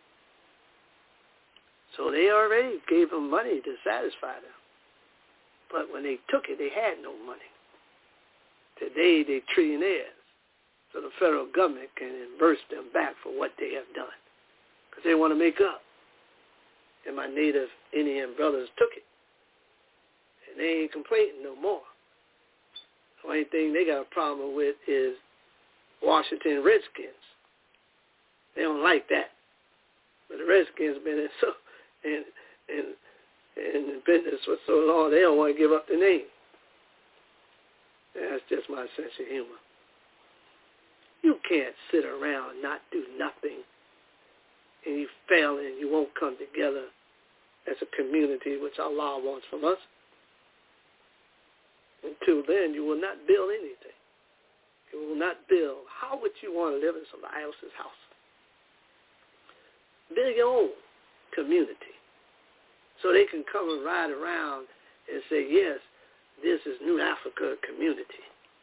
So they already gave them money to satisfy them. But when they took it, they had no money. Today, they're trillionaires. So the federal government can reimburse them back for what they have done. Because they want to make up. And my native Indian brothers took it. And they ain't complaining no more. The only thing they got a problem with is Washington Redskins. They don't like that. But the Redskins been in so and and in the business for so long, they don't want to give up the name. That's just my sense of humor. You can't sit around and not do nothing, and you fail and you won't come together as a community, which Allah wants from us. Until then, you will not build anything. You will not build. How would you want to live in somebody else's house? Build your own community so they can come and ride around and say, yes, this is New Africa community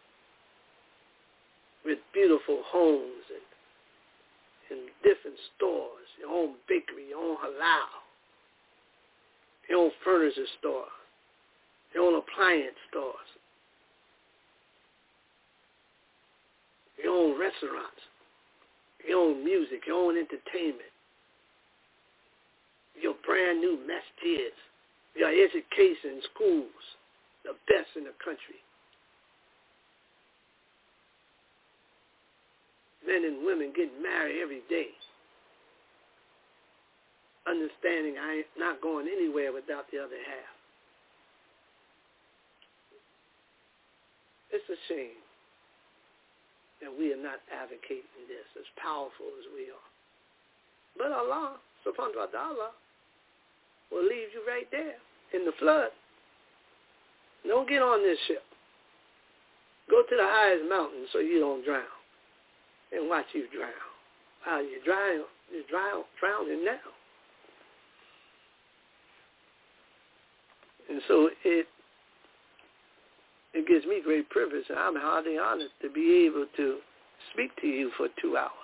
with beautiful homes and, and different stores, your own bakery, your own halal, your own furniture store, your own appliance stores, your own restaurants, your own music, your own entertainment, your brand new masjids, your education schools, the best in the country. Men and women getting married every day, understanding I ain't not going anywhere without the other half. It's a shame that we are not advocating this as powerful as we are. But Allah, subhanahu wa ta'ala, will leave you right there in the flood. Don't get on this ship. Go to the highest mountain so you don't drown. And watch you drown. While you're drowning, you're drown, drowning now. And so it it gives me great privilege, and I'm highly honored to be able to speak to you for two hours,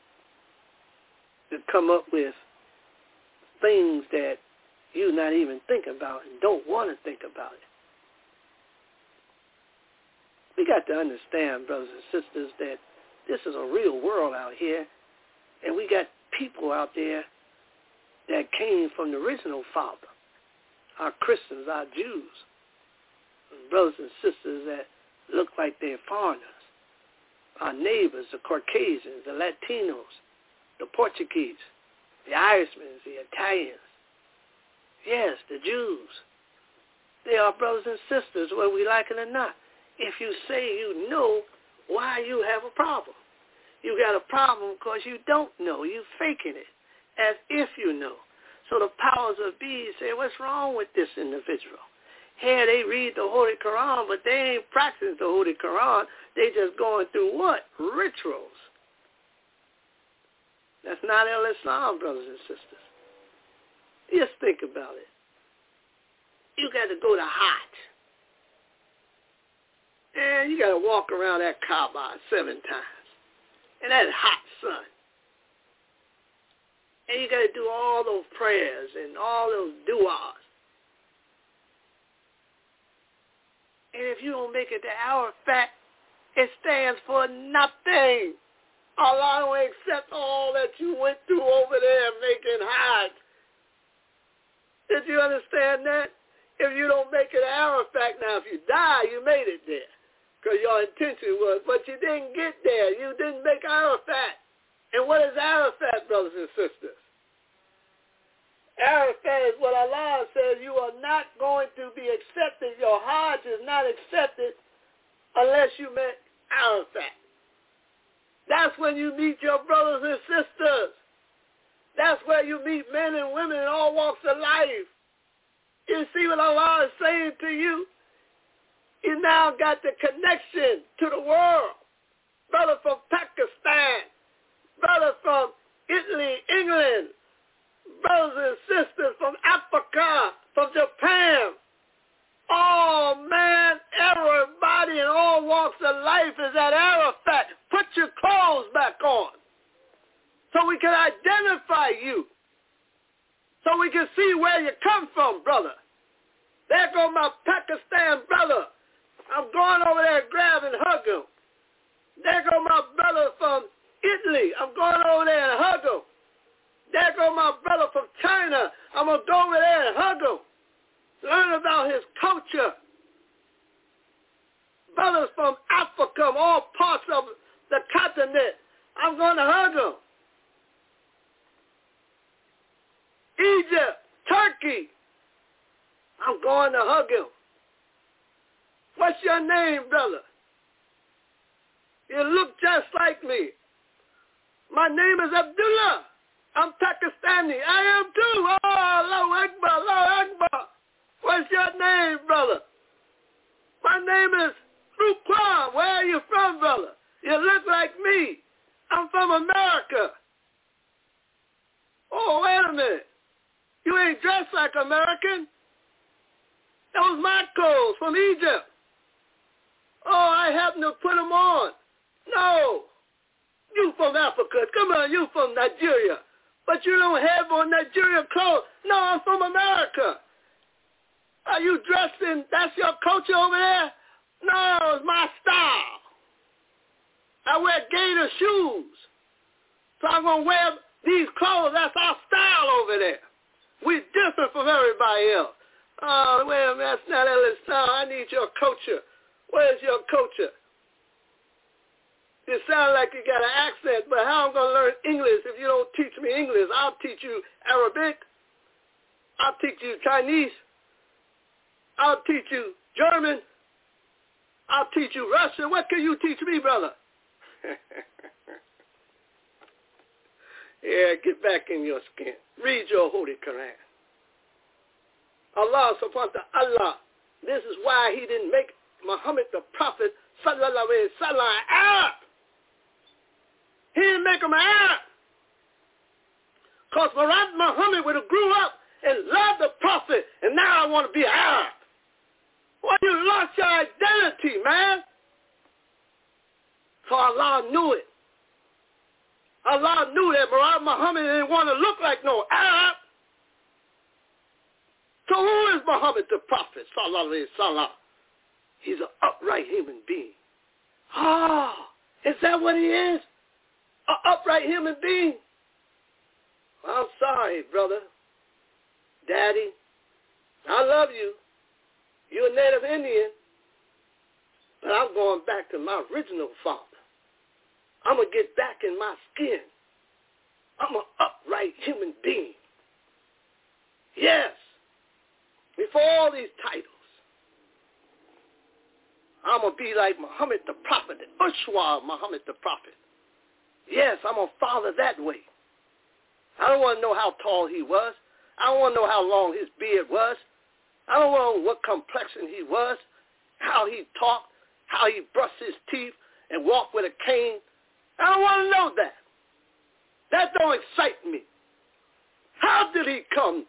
to come up with things that you not even think about and don't want to think about it. We got to understand, brothers and sisters, that this is a real world out here, and we got people out there that came from the original Father, our Christians, our Jews, and brothers and sisters that look like they're foreigners, our neighbors, the Caucasians, the Latinos, the Portuguese, the Irishmen, the Italians, yes, the Jews. They are brothers and sisters, whether we like it or not. If you say you know, why you have a problem? You got a problem because you don't know. You faking it as if you know. So the powers of be say, what's wrong with this individual? Here they read the Holy Quran, but they ain't practicing the Holy Quran. They just going through what? Rituals. That's not Islam, brothers and sisters. Just think about it. You got to go to Hajj. And you got to walk around that Kaaba seven times. And that hot sun. And you got to do all those prayers and all those du'as. And if you don't make it to Arafat, it stands for nothing. Allah don't accept all that you went through over there making Hajj. Did you understand that? If you don't make it to Arafat, now if you die, you made it there. Because your intention was, but you didn't get there. You didn't make Arafat. And what is Arafat, brothers and sisters? Arafat is what Allah says you are not going to be accepted. Your Hajj is not accepted unless you met Arafat. That's when you meet your brothers and sisters. That's where you meet men and women in all walks of life. You see what Allah is saying to you? You now got the connection to the world. Brother from Pakistan, brother from Italy, England, brothers and sisters from Africa, from Japan. Oh, man, everybody in all walks of life is at Arafat. Put your clothes back on so we can identify you, so we can see where you come from, brother. There go my Pakistan brother. I'm going over there and grab and hug him. There go my brother from Italy. I'm going over there and hug him. There go my brother from China. I'm going to go over there and hug him. Learn about his culture. Brothers from Africa, all parts of the continent. I'm going to hug them. Egypt, Turkey, I'm going to hug him. What's your name, brother? You look just like me. My name is Abdullah. I'm Pakistani. I am too. Oh, Allahu Akbar, Allahu Akbar. What's your name, brother? My name is Ruquan. Where are you from, brother? You look like me. I'm from America. Oh, wait a minute. You ain't dressed like American. That was my clothes from Egypt. Oh, I happened to put them on. No. You from Africa. Come on, you from Nigeria. But you don't have on Nigeria clothes. No, I'm from America. Are you dressed in, that's your culture over there? No, it's my style. I wear gator shoes. So I'm going to wear these clothes. That's our style over there. We're different from everybody else. Oh, well, that's not L S style. I need your culture. Where's your culture? You sound like you got an accent, but how am I going to learn English if you don't teach me English? I'll teach you Arabic. I'll teach you Chinese. I'll teach you German. I'll teach you Russian. What can you teach me, brother? Yeah, get back in your skin. Read your Holy Quran. Allah subhanahu wa ta'ala. This is why he didn't make Muhammad the Prophet sallallahu alayhi wa sallam Arab. He didn't make him an Arab. Because Muhammad would have grew up and loved the Prophet, and now I want to be an Arab. Well, you lost your identity, man. So Allah knew it. Allah knew that Muhammad didn't want to look like no Arab. So who is Muhammad the Prophet, sallallahu alayhi wa sallam? He's an upright human being. Ah, oh, is that what he is? An upright human being? Well, I'm sorry, brother. Daddy, I love you. You're a Native Indian. But I'm going back to my original father. I'm going to get back in my skin. I'm an upright human being. Yes. Before all these titles, I'm going to be like Muhammad the Prophet, the Ushwa of Muhammad the Prophet. Yes, I'm going to follow that way. I don't want to know how tall he was. I don't want to know how long his beard was. I don't want to know what complexion he was, how he talked, how he brushed his teeth and walked with a cane. I don't want to know that. That don't excite me. How did he come?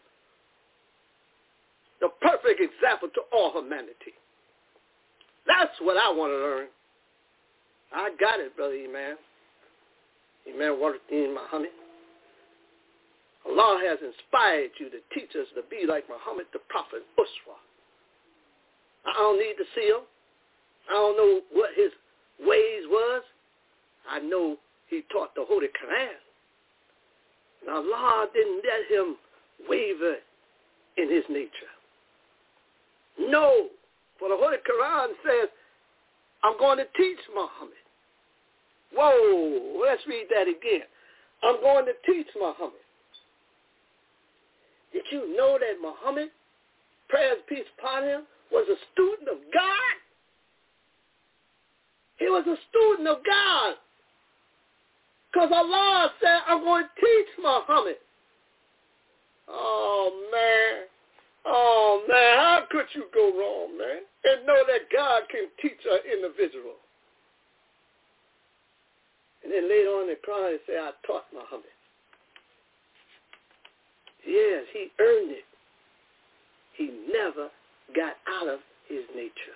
The perfect example to all humanity. That's what I want to learn. I got it, Brother Imam. Imam Waruddin Muhammad. Allah has inspired you to teach us to be like Muhammad the Prophet Uswa. I don't need to see him. I don't know what his ways was. I know he taught the Holy Quran. Now Allah didn't let him waver in his nature. No. For the Holy Quran says, I'm going to teach Muhammad. Whoa, let's read that again. I'm going to teach Muhammad. Did you know that Muhammad, praise and peace upon him, was a student of God? He was a student of God. Because Allah said, I'm going to teach Muhammad. Oh, man. Oh, man, how could you go wrong, man? And know that God can teach an individual. And then later on in the Quran, he said, I taught Muhammad. Yes, he earned it. He never got out of his nature.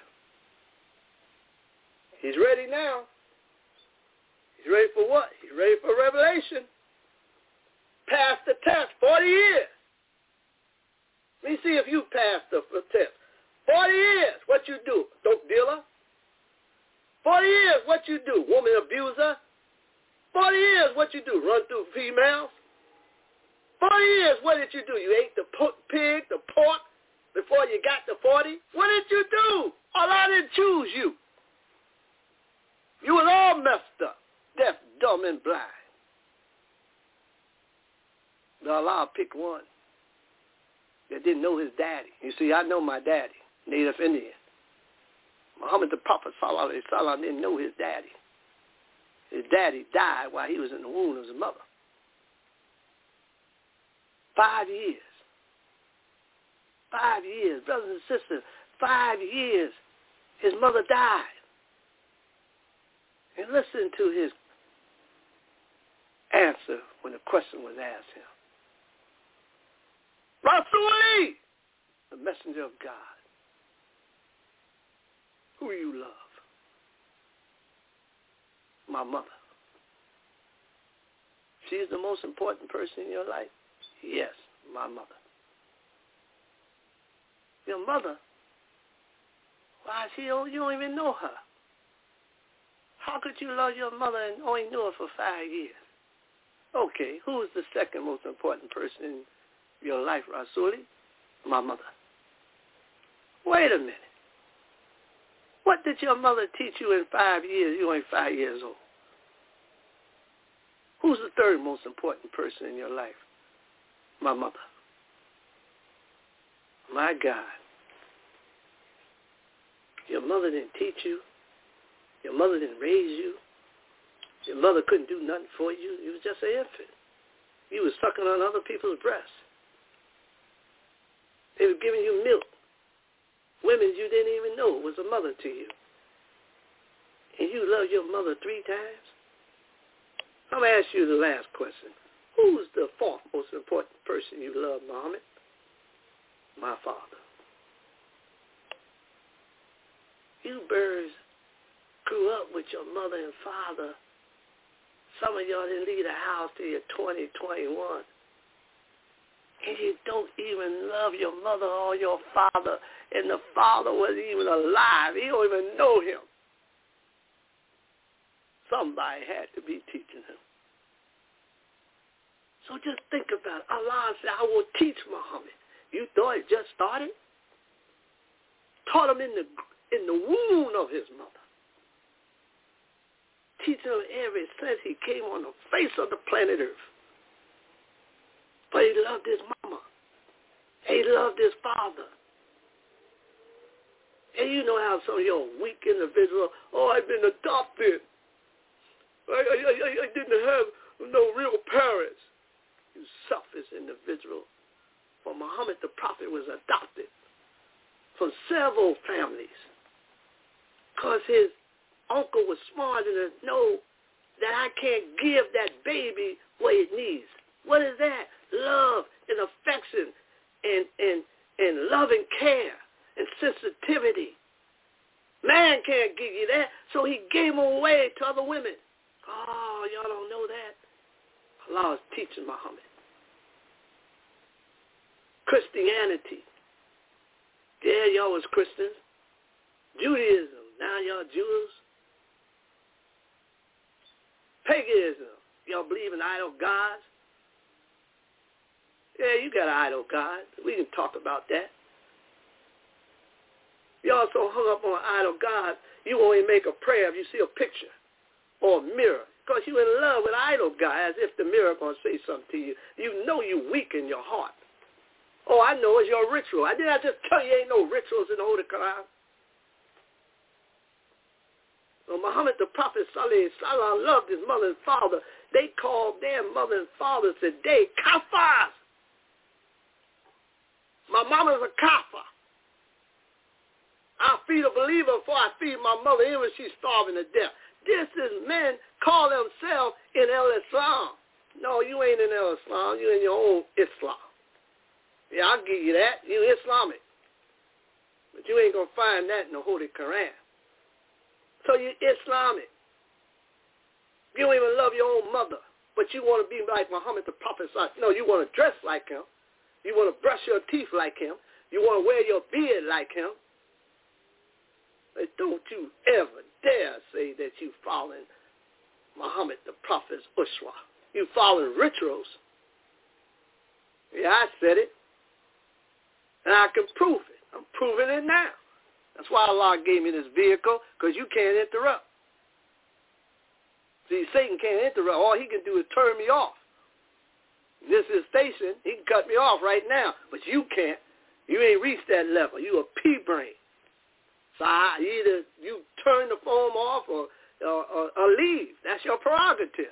He's ready now. He's ready for what? He's ready for revelation. Passed the test, forty years. Let me see if you passed the test. forty years, what you do? Dope dealer? forty years, what you do? Woman abuser? forty years, what you do? Run through females? forty years, what did you do? You ate the pig, the pork, before you got to forty? What did you do? Allah didn't choose you. You was all messed up, deaf, dumb, and blind. But Allah picked one. that didn't know his daddy. You see, I know my daddy, Native Indian. Muhammad the Prophet Sallallahu Alaihi Wasallam didn't know his daddy. His daddy died while he was in the womb of his mother. Five years. Five years. Brothers and sisters, five years. His mother died. And listen to his answer when the question was asked him. Rasul, the messenger of God, who you love? My mother. She is the most important person in your life? Yes, my mother. Your mother? Why, she don't, you don't even know her. How could you love your mother and only know her for five years? Okay, who is the second most important person in your life, Rasuli? My mother. Wait a minute. What did your mother teach you in five years? You ain't five years old. Who's the third most important person in your life? My mother. My God. Your mother didn't teach you. Your mother didn't raise you. Your mother couldn't do nothing for you. You was just an infant. You was sucking on other people's breasts. They were giving you milk. Women you didn't even know was a mother to you. And you loved your mother three times? I'm going to ask you the last question. Who's the fourth most important person you love, Muhammad? My father. You birds grew up with your mother and father. Some of y'all didn't leave the house till you're twenty, twenty-one. And you don't even love your mother or your father. And the father wasn't even alive. You don't even know him. Somebody had to be teaching him. So just think about it. Allah said, I will teach Muhammad. You thought it just started? Taught him in the in the womb of his mother. Teaching him ever since he came on the face of the planet Earth. But he loved his mama. And he loved his father. And you know how some of y'all weak individuals, oh, I've been adopted. I, I, I, I didn't have no real parents. You selfish individual. For Muhammad the Prophet was adopted from several families. Because his uncle was smart enough to know that I can't give that baby what it needs. What is that? Love and affection and, and, and loving care and sensitivity. Man can't give you that, so he gave him away to other women. Oh, y'all don't know that? Allah is teaching Muhammad. Christianity. Yeah, y'all was Christians. Judaism. Now y'all Jews. Paganism. Y'all believe in idol gods. Yeah, you got an idol god. We can talk about that. Y'all so hung up on idol gods, you won't even make a prayer if you see a picture or a mirror. Because you're in love with idol God, as if the mirror going to say something to you. You know you're weak in your heart. Oh, I know it's your ritual. I didn't I just tell you ain't no rituals in the Holy Quran? Well, Muhammad the Prophet Sallallahu Alaihi Wasallam loved his mother and father. They called their mother and father today kafars. My mama's a kafir. I feed a believer before I feed my mother, even when she's starving to death. This is men call themselves in El-Islam. No, you ain't in El-Islam. You in your own Islam. Yeah, I'll give you that. You Islamic. But you ain't going to find that in the Holy Quran. So you Islamic. You don't even love your own mother, but you want to be like Muhammad the Prophet. No, you want to dress like him. You want to brush your teeth like him. You want to wear your beard like him. But don't you ever dare say that you following Muhammad the Prophet's uswa. You following rituals. Yeah, I said it. And I can prove it. I'm proving it now. That's why Allah gave me this vehicle, because you can't interrupt. See, Satan can't interrupt. All he can do is turn me off. This is station. He can cut me off right now, but you can't. You ain't reached that level. You a pea brain. So I, either you turn the phone off or, or, or, or leave. That's your prerogative.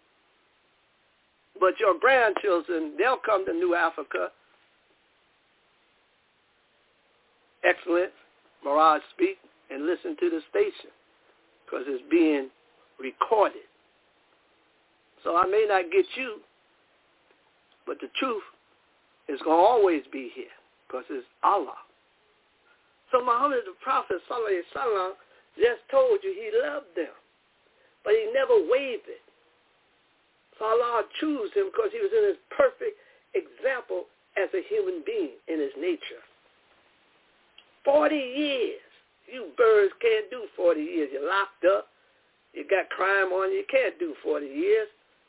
But your grandchildren, they'll come to New Africa. Excellent. Mirage speak and listen to the station because it's being recorded. So I may not get you, but the truth is going to always be here because it's Allah. So Muhammad the Prophet Sallallahu Alaihi Wasallam just told you he loved them, but he never wavered. So Allah chose him because he was in his perfect example as a human being in his nature. Forty years. You birds can't do forty years. You're locked up. You got crime on you. You can't do forty years.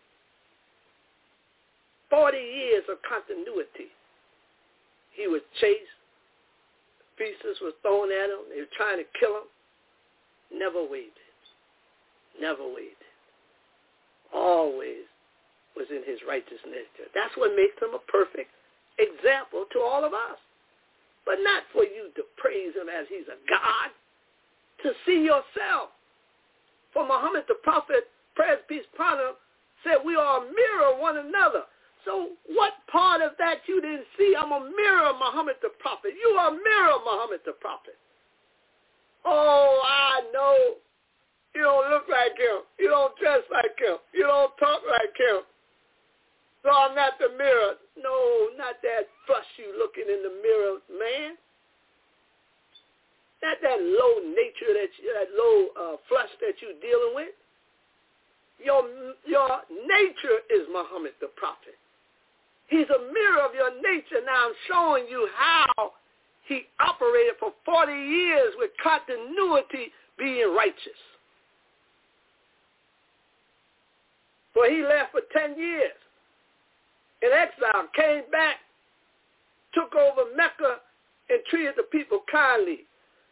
Forty years of continuity. He was chased. Pieces was thrown at him. They were trying to kill him. Never wavered. Never wavered. Always was in his righteous nature. That's what makes him a perfect example to all of us. But not for you to praise him as he's a God. To see yourself. For Muhammad the Prophet, praise peace upon him, said we are a mirror of one another. So what part of that you didn't see? I'm a mirror of Muhammad the Prophet. You are a mirror of Muhammad the Prophet. Oh, I know. You don't look like him. You don't dress like him. You don't talk like him. So I'm not the mirror. No, not that fuss you looking in the mirror, man. Not that low nature, that you, that low uh, flush that you're dealing with. Your, your nature is Muhammad the Prophet. He's a mirror of your nature. Now I'm showing you how he operated for forty years with continuity being righteous. So he left for ten years in exile, came back, took over Mecca, and treated the people kindly.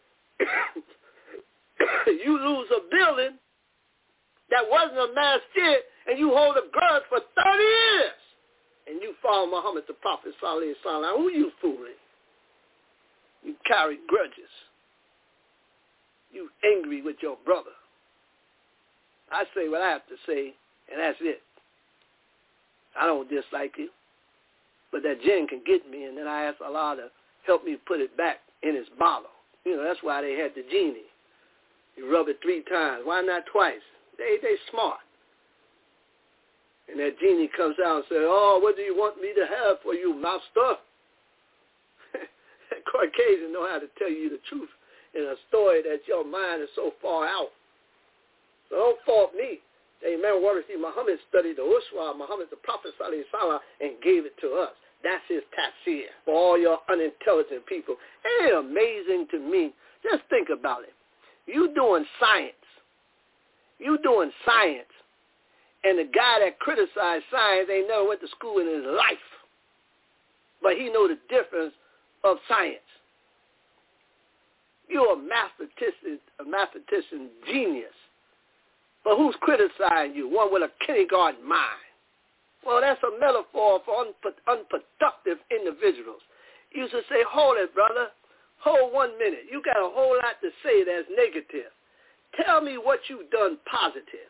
You lose a building that wasn't a masjid, and you hold a grudge for thirty years. And you follow Muhammad the Prophet Sallallahu Alaihi Wasallam. Who you fooling? You carry grudges. You angry with your brother. I say what I have to say, and that's it. I don't dislike you. But that jinn can get me, and then I ask Allah to help me put it back in its bottle. You know, that's why they had the genie. You rub it three times. Why not twice? They they smart. And that genie comes out and says, oh, what do you want me to have for you, master? That Caucasian know how to tell you the truth in a story that your mind is so far out. So don't fault me. Amen. Warathi Muhammad studied the Uswa, Muhammad the Prophet Sallallahu Alaihi Wasallam, and gave it to us. That's his tafsir for all your unintelligent people. Ain't it amazing to me? Just think about it. You doing science. You doing science. And the guy that criticized science ain't never went to school in his life. But he know the difference of science. You're a mathematician, a mathematician genius. But who's criticizing you? One with a kindergarten mind. Well, that's a metaphor for unp- unproductive individuals. You should say, hold it, brother. Hold one minute. You got a whole lot to say that's negative. Tell me what you've done positive.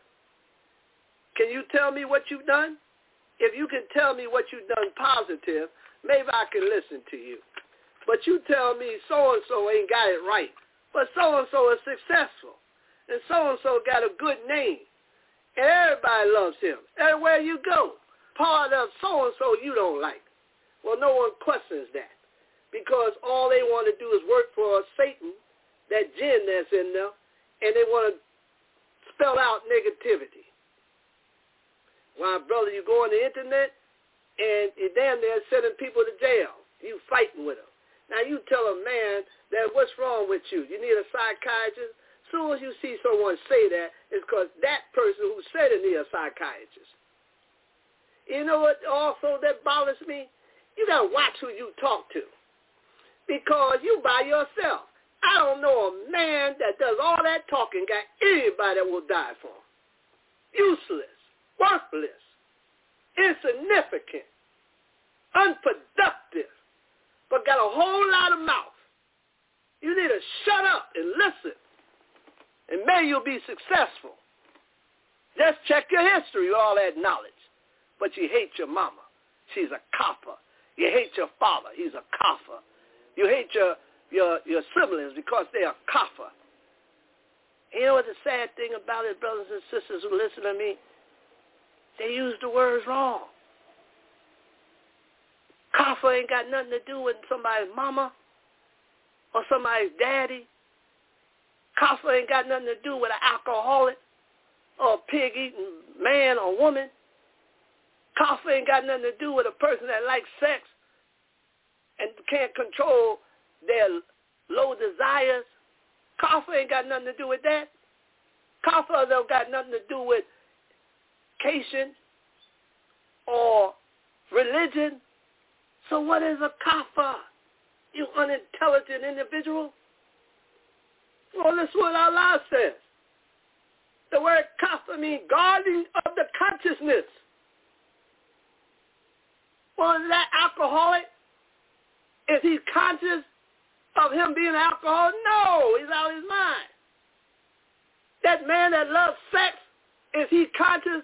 Can you tell me what you've done? If you can tell me what you've done positive, maybe I can listen to you. But you tell me so-and-so ain't got it right, but so-and-so is successful, and so-and-so got a good name, and everybody loves him. Everywhere you go, part of so-and-so you don't like. Well, no one questions that because all they want to do is work for Satan, that jinn that's in them, and they want to spell out negativity. Well, brother, you go on the internet, and you're damn near sending people to jail. You fighting with them. Now, you tell a man that what's wrong with you? You need a psychiatrist? As soon as you see someone say that, it's because that person who said it needs a psychiatrist. You know what also that bothers me? You got to watch who you talk to because you by yourself. I don't know a man that does all that talking got anybody that will die for him. Useless. Worthless, insignificant. unproductive, but got a whole lot of mouth. You need to shut up and listen, and maybe you'll be successful. Just check your history with all that knowledge. But you hate your mama. She's a copper. You hate your father. He's a copper. You hate your, your, your siblings because they're a copper. You know what the sad thing about it, brothers and sisters who listen to me? They use the words wrong. Copper ain't got nothing to do with somebody's mama or somebody's daddy. Copper ain't got nothing to do with an alcoholic or a pig-eating man or woman. Copper ain't got nothing to do with a person that likes sex and can't control their low desires. Copper ain't got nothing to do with that. Copper don't got nothing to do with education or religion. So what is a kafir? You unintelligent individual? Well, that's what Allah says. The word kafir means guarding of the consciousness. Well, is that alcoholic? Is he conscious of him being an alcoholic? No, he's out of his mind. That man that loves sex, is he conscious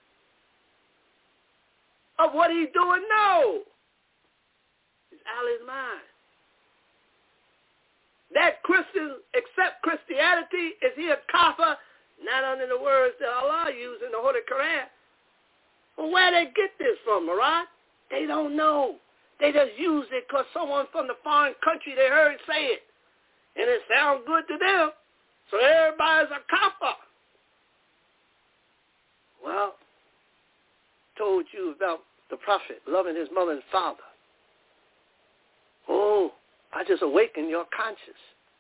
of what he's doing? No. He's out of his mind. That Christian accept Christianity, is he a kafir? Not under the words that Allah used in the Holy Quran. Well, where they get this from, Murad? They don't know. They just use it because someone from the foreign country, they heard say it. And it sounds good to them. So everybody's a kafir. Well, told you about the prophet loving his mother and father. Oh, I just awakened your conscience.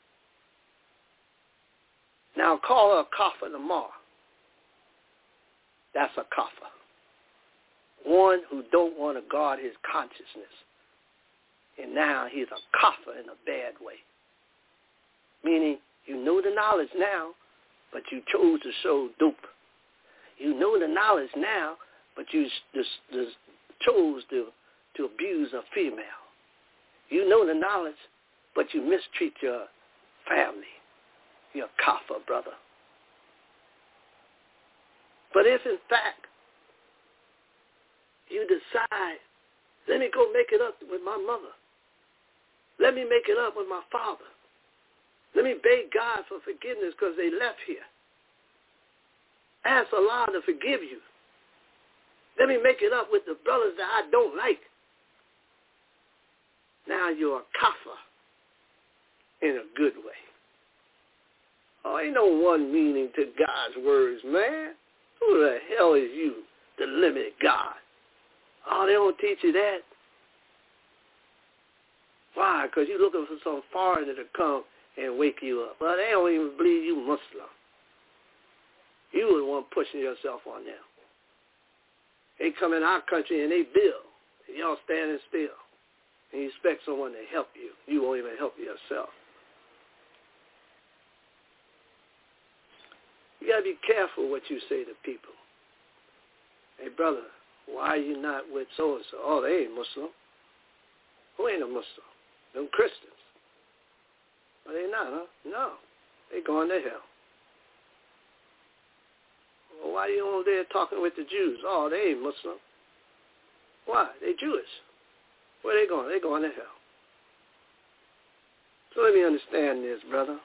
Now call her a kafir tomorrow. That's a kafir. One who don't want to guard his consciousness. And now he's a kafir in a bad way. Meaning, you know the knowledge now, but you chose to show dupe. You know the knowledge now, but you just, just chose to, to abuse a female. You know the knowledge, but you mistreat your family. You're a kafir, brother. But if, in fact, you decide, let me go make it up with my mother. Let me make it up with my father. Let me beg God for forgiveness because they left here. Ask Allah to forgive you. Let me make it up with the brothers that I don't like. Now you're a kafir in a good way. Oh, ain't no one meaning to God's words, man. Who the hell is you to limit God? Oh, they don't teach you that. Why? Because you're looking for some foreigner to come and wake you up. Well, they don't even believe you Muslim. You were the one pushing yourself on them. They come in our country and they build. And y'all standing still. And you expect someone to help you. You won't even help yourself. You got to be careful what you say to people. Hey, brother, why are you not with so-and-so? Oh, they ain't Muslim. Who ain't a Muslim? Them Christians. Well, they not, huh? No. They going to hell. Well, why are you over there talking with the Jews? Oh, they ain't Muslim. Why? They Jewish. Where they going? They going to hell. So let me understand this, brother.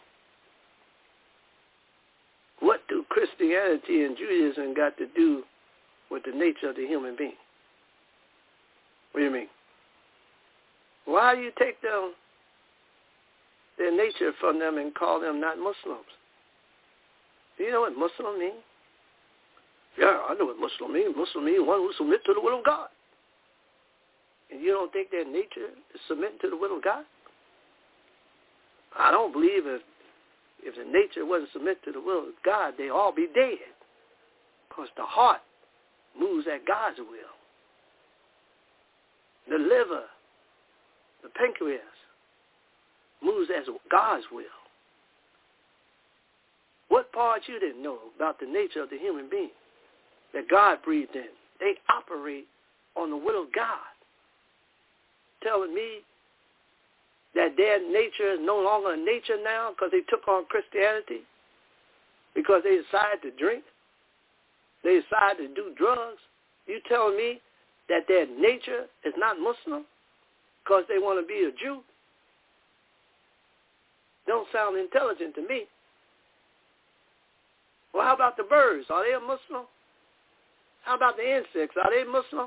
What do Christianity and Judaism got to do with the nature of the human being? What do you mean? Why do you take them, their nature from them and call them not Muslims? Do you know what Muslim means? Yeah, I know what Muslim means. Muslim means one who submits to the will of God. And you don't think their nature is submitting to the will of God? I don't believe if, if the nature wasn't submit to the will of God, they'd all be dead. Because the heart moves at God's will. The liver, the pancreas, moves as God's will. What part you didn't know about the nature of the human being that God breathed in? They operate on the will of God. telling me that their nature is no longer a nature now because they took on Christianity, because they decided to drink, they decided to do drugs? You telling me that their nature is not Muslim because they want to be a Jew? Don't sound intelligent to me. Well, how about the birds? Are they a Muslim? How about the insects? Are they Muslim?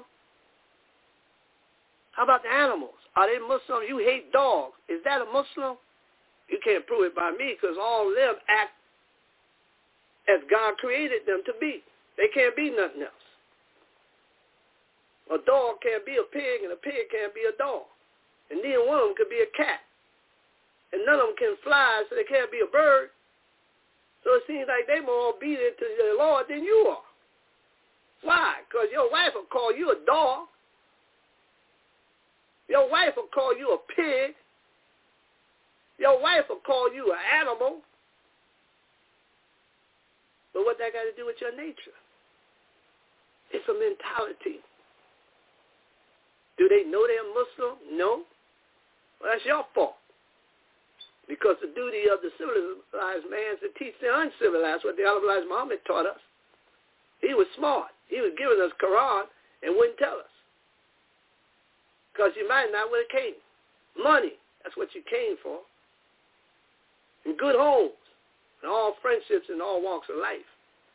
How about the animals? Are they Muslim? You hate dogs. Is that a Muslim? You can't prove it by me because all of them act as God created them to be. They can't be nothing else. A dog can't be a pig, and a pig can't be a dog. And neither one of them could be a cat. And none of them can fly, so they can't be a bird. So it seems like they're more obedient to the Lord than you are. Why? Because your wife will call you a dog. Your wife will call you a pig. Your wife will call you an animal. But what that got to do with your nature? It's a mentality. Do they know they're Muslim? No. Well, that's your fault. Because the duty of the civilized man is to teach the uncivilized what the Honorable Muhammad taught us. He was smart. He was giving us Quran and wouldn't tell us. Because you might not would have came. Money, that's what you came for. And good homes, and all friendships and all walks of life.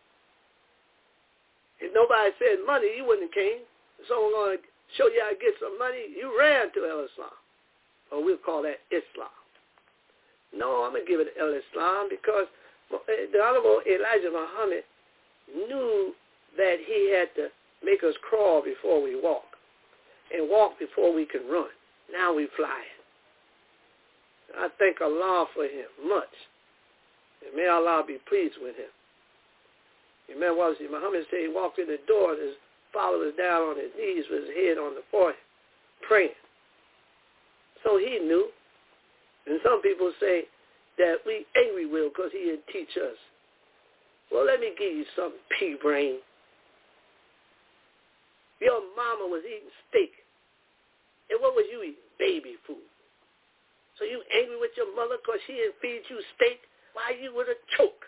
If nobody said money, you wouldn't have came. If someone going to show you how to get some money, you ran to El-Islam. Or we'll call that Islam. No, I'm going to give it El-Islam because the Honorable Elijah Muhammad knew that he had to make us crawl before we walk and walk before we can run. Now we fly. I thank Allah for him much. And may Allah be pleased with him. Remember what Muhammad said, he walked in the door and his followers down on his knees with his head on the forehead, praying. So he knew. And some people say that we angry with him because he didn't teach us. Well, let me give you something, pea-brain. Your mama was eating steak. And what was you eating? Baby food. So you angry with your mother because she didn't feed you steak? Why, you would have choked.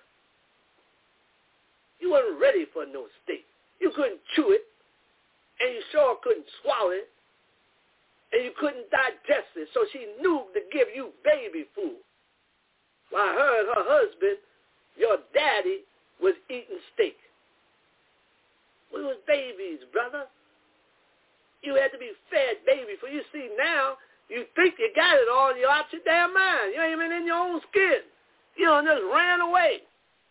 You wasn't ready for no steak. You couldn't chew it, and you sure couldn't swallow it, and you couldn't digest it, so she knew to give you baby food. While her and her husband, your daddy, was eating steak. We was babies, brother. You had to be fed baby food. You see now, you think you got it all, you're out your damn mind. You ain't even in your own skin. You know, just ran away.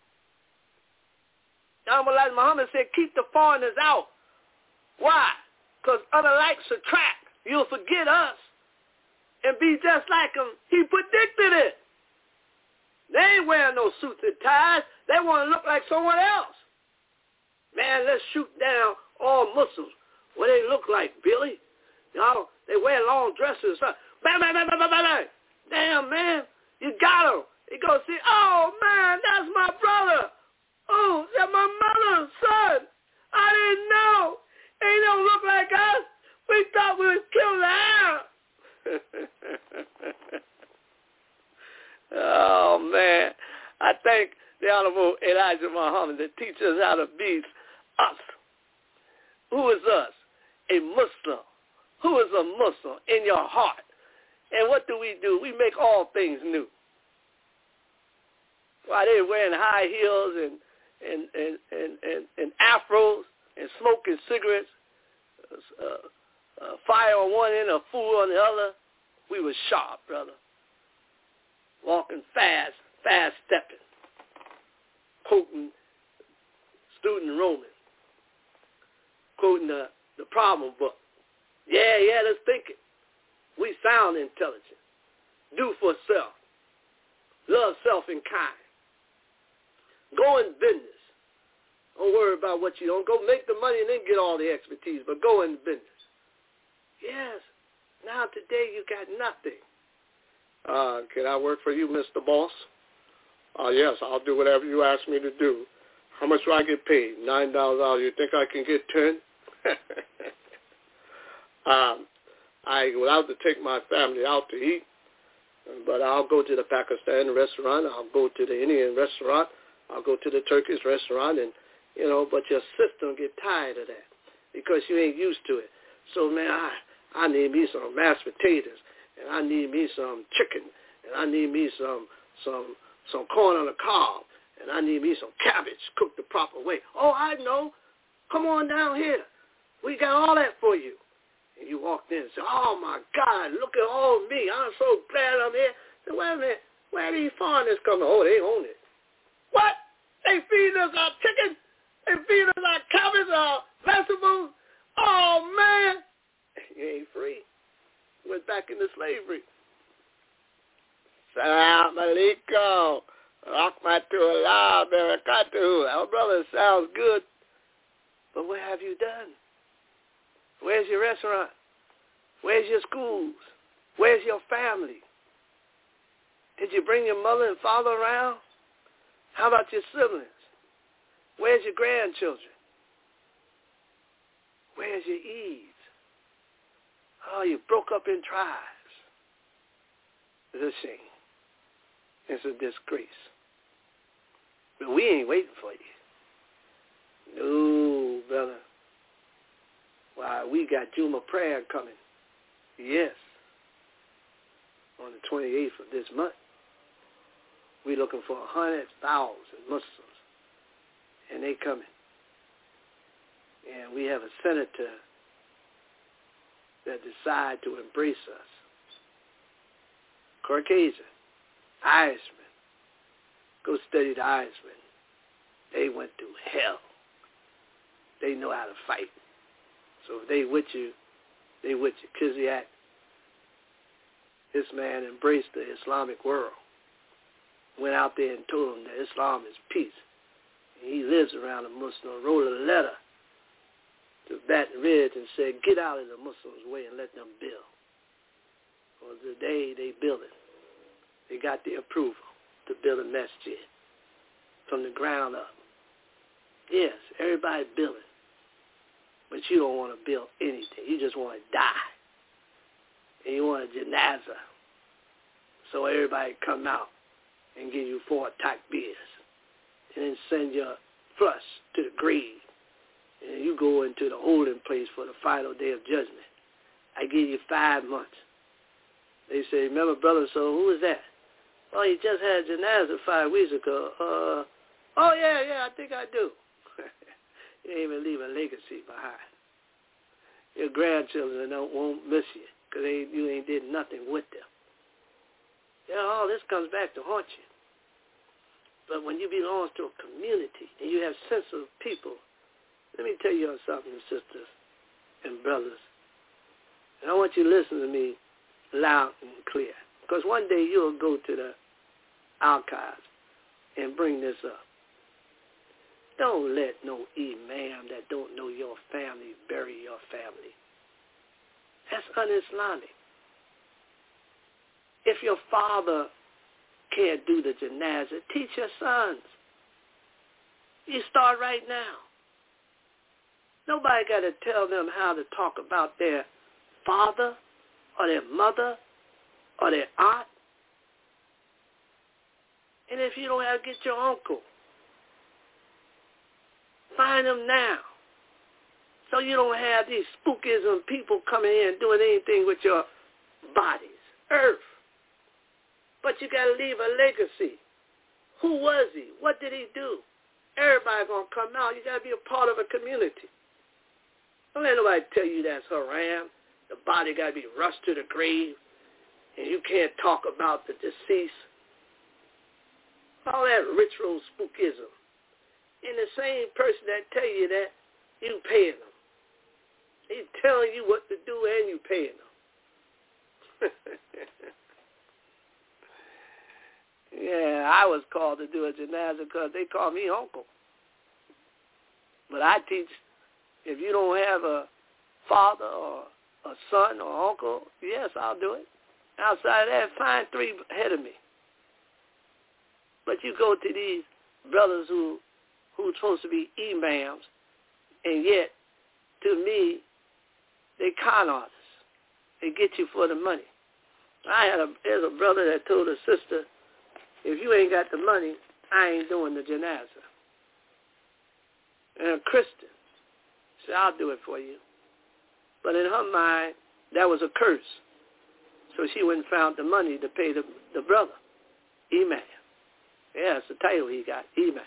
Elijah Muhammad said, keep the foreigners out. Why? Because other likes attract. You'll forget us and be just like them. He predicted it. They ain't wearing no suits and ties. They want to look like someone else. Man, let's shoot down all Muslims. What they look like, Billy? You know, they wear long dresses. Bang, bang, bang, bang, bang, bang. Damn, man, you got him. He goes, see, oh, man, that's my brother. Oh, that's my mother's son. I didn't know. He don't look like us. We thought we would kill the Oh, man. I thank the Honorable Elijah Muhammad that teaches us how to be us. Who is us? A Muslim. Who is a Muslim in your heart? And what do we do? We make all things new. While they're wearing high heels and and and, and, and, and afros and smoking cigarettes, uh, uh, fire on one end, a fool on the other, we were sharp, brother. Walking fast, fast stepping, quoting student Roman, quoting the, the problem book. Yeah, yeah, let's think it. We sound intelligent. Do for self. Love self and kind. Go in business. Don't worry about what you don't. Go make the money and then get all the expertise, but go in business. Yes. Now today you got nothing. Uh, can I work for you, Mister Boss? Uh, yes, I'll do whatever you ask me to do. How much do I get paid? Nine dollars. You think I can get ten? um, I go out to take my family out to eat, but I'll go to the Pakistan restaurant. I'll go to the Indian restaurant. I'll go to the Turkish restaurant, and, you know, but your system get tired of that because you ain't used to it. So, man, I, I need me some mashed potatoes, and I need me some chicken, and I need me some some some corn on the cob, and I need me some cabbage cooked the proper way. Oh, I know. Come on down here. We got all that for you. And you walked in and said, oh, my God, look at all me. I'm so glad I'm here. I said, wait a minute. Where are these foreigners coming? Oh, they own it. What? They feed us our chicken? They feed us our cabbage, our vegetables? Oh, man. You ain't free. Went back into slavery. Salam alaikum. Rahmatullah barakatuh. Our brother, sounds good. But what have you done? Where's your restaurant? Where's your schools? Where's your family? Did you bring your mother and father around? How about your siblings? Where's your grandchildren? Where's your ease? Oh, you broke up in tribes. It's a shame. It's a disgrace. But we ain't waiting for you. No, brother. Why, we got Juma prayer coming. Yes. On the twenty-eighth of this month. We're looking for one hundred thousand Muslims. And they coming. And we have a senator that decide to embrace us. Caucasian, Irishman. Go study the Irishman. They went through hell. They know how to fight. So if they with you, they with you. Kiziak, this man embraced the Islamic world. Went out there and told them that Islam is peace. And he lives around the Muslim, wrote a letter to Baton Rouge and said, get out of the Muslims' way and let them build. Well, today they build it. They got the approval to build a masjid from the ground up. Yes, everybody building. But you don't want to build anything. You just want to die. And you want a janazah. So everybody come out and give you four takbirs. And then send your flush to the grave. And you go into the holding place for the final day of judgment. I give you five months. They say, remember, brother, so who is that? Oh, he just had janazah five weeks ago. Uh, oh, yeah, yeah, I think I do. You ain't even leave a legacy behind. Your grandchildren don't, won't miss you because you ain't did nothing with them. Yeah, all this comes back to haunt you. But when you belong to a community and you have sense of people, let me tell you something, sisters and brothers. And I want you to listen to me loud and clear. Because one day you'll go to the archives and bring this up. Don't let no imam that don't know your family bury your family. That's un-Islamic. If your father can't do the janazah, teach your sons. You start right now. Nobody got to tell them how to talk about their father or their mother or their aunt. And if you don't have to get your uncle, find them now. So you don't have these spookism people coming in and doing anything with your bodies, earth. But you got to leave a legacy. Who was he? What did he do? Everybody going to come out. You got to be a part of a community. Don't let nobody tell you that's haram. The body got to be rushed to the grave, and you can't talk about the deceased. All that ritual spookism. And the same person that tell you that, you paying them. He's telling you what to do, and you paying them. Yeah, I was called to do a janazah because they call me uncle. But I teach, if you don't have a father or a son or uncle, yes, I'll do it. Outside of that, find three ahead of me. But you go to these brothers who who's supposed to be imams, and yet, to me, they con artists. and get you for the money. I had a, there's a brother that told a sister, if you ain't got the money, I ain't doing the janazah. And a Christian said, I'll do it for you. But in her mind, that was a curse. So she went and found the money to pay the, the brother, Imam. Yeah, it's the title he got, Imam.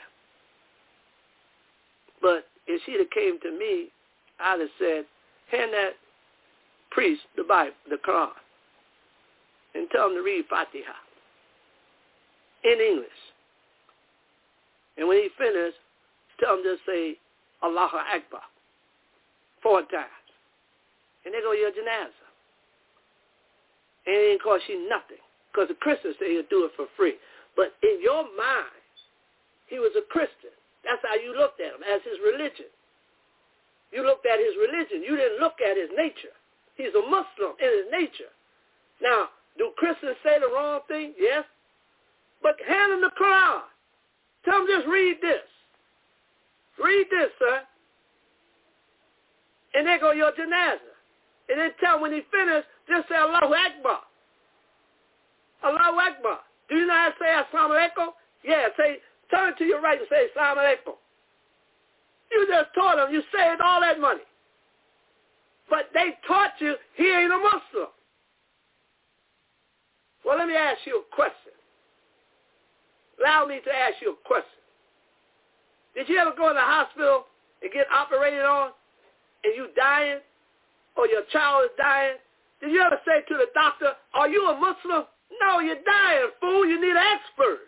But if she'd have came to me, I'd have said, hand that priest the Bible, the Quran, and tell him to read Fatiha in English. And when he finished, tell him to say Allahu Akbar four times. And they go, your janazah. And it didn't cost you nothing. Because the Christians say he'll do it for free. But in your mind, he was a Christian. That's how you looked at him, as his religion. You looked at his religion. You didn't look at his nature. He's a Muslim in his nature. Now, do Christians say the wrong thing? Yes. But hand him the Quran. Tell him just read this. Read this, sir. And there go your janazah. And then tell him when he finished, just say Allahu Akbar. Allahu Akbar. Do you know how to say Assalamu Alaikum? Yeah, say, turn to your right and say Assalamu Alaikum. You just taught him. You saved all that money. But they taught you he ain't a Muslim. Well, let me ask you a question. Allow me to ask you a question. Did you ever go in the hospital and get operated on and you dying or your child is dying? Did you ever say to the doctor, are you a Muslim? No, you're dying, fool. You need an expert.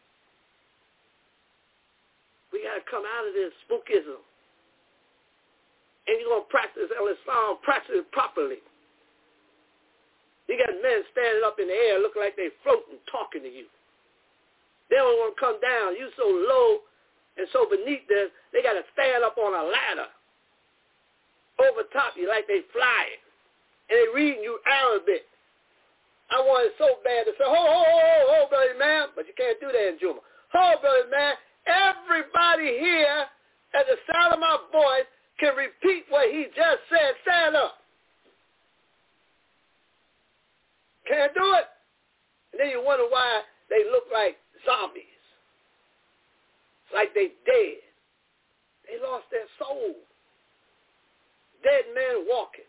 We got to come out of this spookism. And you're going to practice Islam, practice it properly. You got men standing up in the air looking like they're floating, talking to you. They don't want to come down. You so low and so beneath them, they got to stand up on a ladder over top you like they flying. And they reading you Arabic. I wanted so bad to say, ho, ho, ho, ho, ho, brother man, but you can't do that in Juma. Ho, brother man, everybody here at the sound of my voice can repeat what he just said. Stand up. Can't do it. And then you wonder why they look like zombies. It's like they dead. They lost their soul. Dead men walking.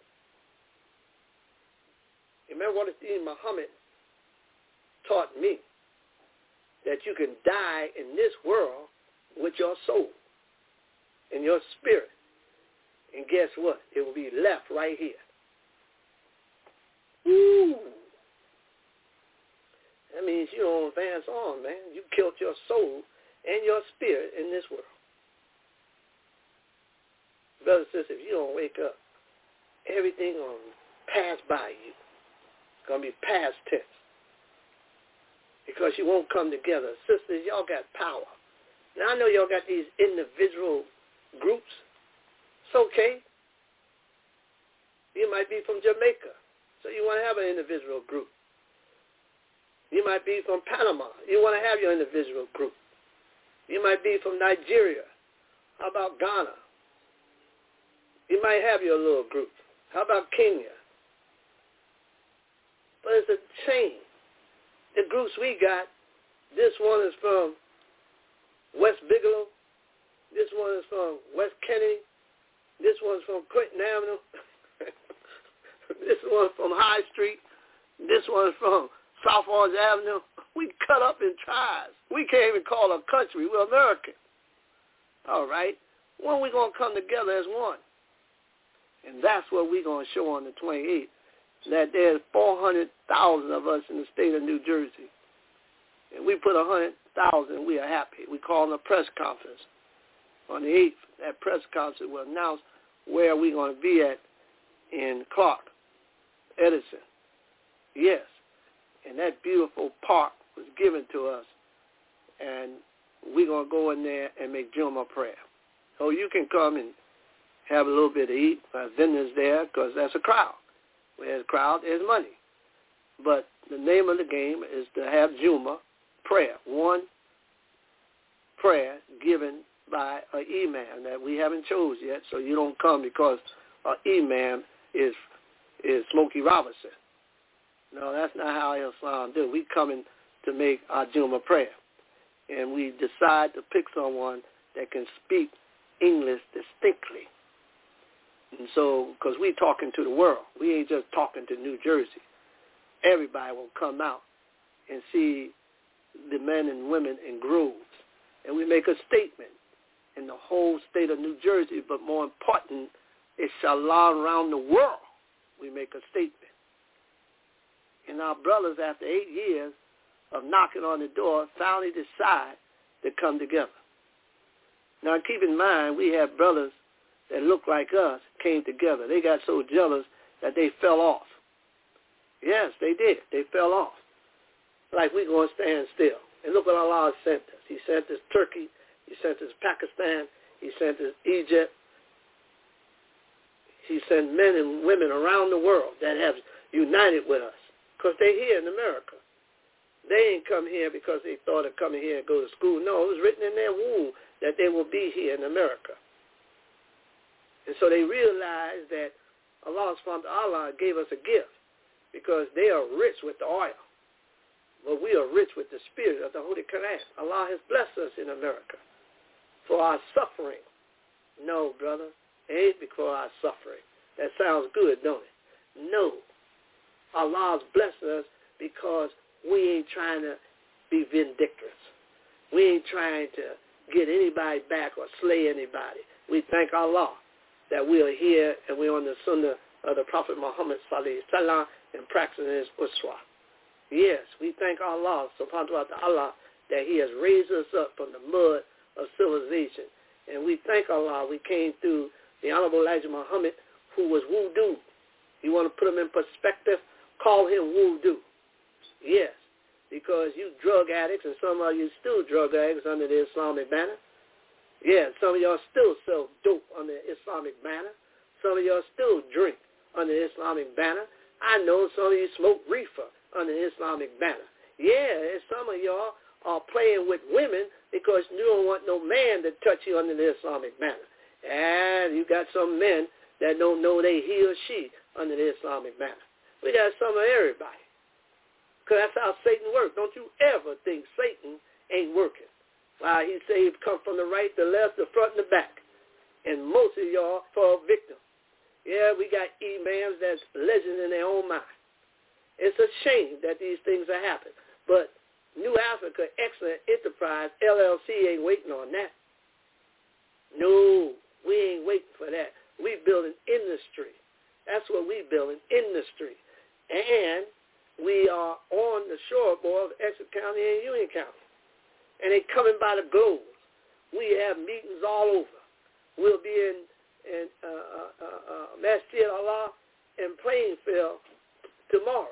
You remember what Muhammad taught me? That you can die in this world with your soul and your spirit. And guess what? It will be left right here. Woo! That means you don't advance on, man. You killed your soul and your spirit in this world. Brothers and sisters, if you don't wake up, everything going to pass by you. It's going to be past tense. Because you won't come together. Sisters, y'all got power. Now, I know y'all got these individual groups. It's okay. You might be from Jamaica, so you want to have an individual group. You might be from Panama. You want to have your individual group. You might be from Nigeria. How about Ghana? You might have your little group. How about Kenya? But it's a chain. The groups we got, this one is from West Bigelow. This one is from West Kennedy. This one's from Clinton Avenue. This one's from High Street. This one's from South Orange Avenue. We cut up in tribes. We can't even call a country. We're American. All right. When are we going to come together as one? And that's what we're going to show on the twenty-eighth, that there's four hundred thousand of us in the state of New Jersey. And we put one hundred thousand, we are happy. We call a press conference on the eighth. That press conference will announce where we're going to be at in Clark, Edison. Yes. And that beautiful park was given to us. And we're going to go in there and make Jummah prayer. So you can come and have a little bit to eat. Uh, vendors there, because that's a crowd. Where there's a crowd, there's money. But the name of the game is to have Jummah prayer. One prayer given by an imam that we haven't chose yet, so you don't come because an imam is is Smokey Robinson. No, that's not how Islam do. We coming to make our Juma prayer. And we decide to pick someone that can speak English distinctly. And so, because we talking to the world. We ain't just talking to New Jersey. Everybody will come out and see the men and women in groves. And we make a statement in the whole state of New Jersey, but more important, it's Allah around the world. We make a statement. And our brothers, after eight years of knocking on the door, finally decide to come together. Now, keep in mind, we have brothers that look like us came together. They got so jealous that they fell off. Yes, they did. They fell off. Like we're going to stand still. And look what Allah sent us. He sent us Turkey. He sent us Pakistan. He sent us Egypt. He sent men and women around the world that have united with us because they're here in America. They ain't come here because they thought of coming here and go to school. No, it was written in their womb that they will be here in America. And so they realized that Allah subhanahu wa ta'ala gave us a gift because they are rich with the oil. But we are rich with the spirit of the Holy Quran. Allah has blessed us in America for our suffering. No, brother, it ain't because of our suffering. That sounds good, don't it? No. Allah's blessed us because we ain't trying to be vindictive. We ain't trying to get anybody back or slay anybody. We thank Allah that we are here and we're on the sunnah of the Prophet Muhammad sallallahu alaihi wasallam and practicing his uswa. Yes, we thank Allah subhanahu wa ta'ala that he has raised us up from the mud of civilization. And we thank Allah we came through the Honorable Elijah Muhammad, who was wudu. You want to put him in perspective? Call him wudu. Yes, because you drug addicts, and some of you still drug addicts under the Islamic banner. Yeah, some of y'all still sell dope under the Islamic banner. Some of y'all still drink under the Islamic banner. I know some of you smoke reefer under the Islamic banner. Yeah, and some of y'all are playing with women because you don't want no man to touch you under the Islamic banner. And you got some men that don't know they he or she under the Islamic banner. We got some of everybody. Because that's how Satan works. Don't you ever think Satan ain't working. Why, he say he come from the right, the left, the front, and the back. And most of y'all fall victim. Yeah, we got imams that's legends in their own mind. It's a shame that these things are happening. But New Africa Excellent Enterprise, L L C, ain't waiting on that. No, we ain't waiting for that. We building industry. That's what we building, industry. And we are on the shoreboard of Essex County and Union County. And they coming by the globes. We have meetings all over. We'll be in, in uh, uh, uh, Masjid Allah in Plainfield tomorrow.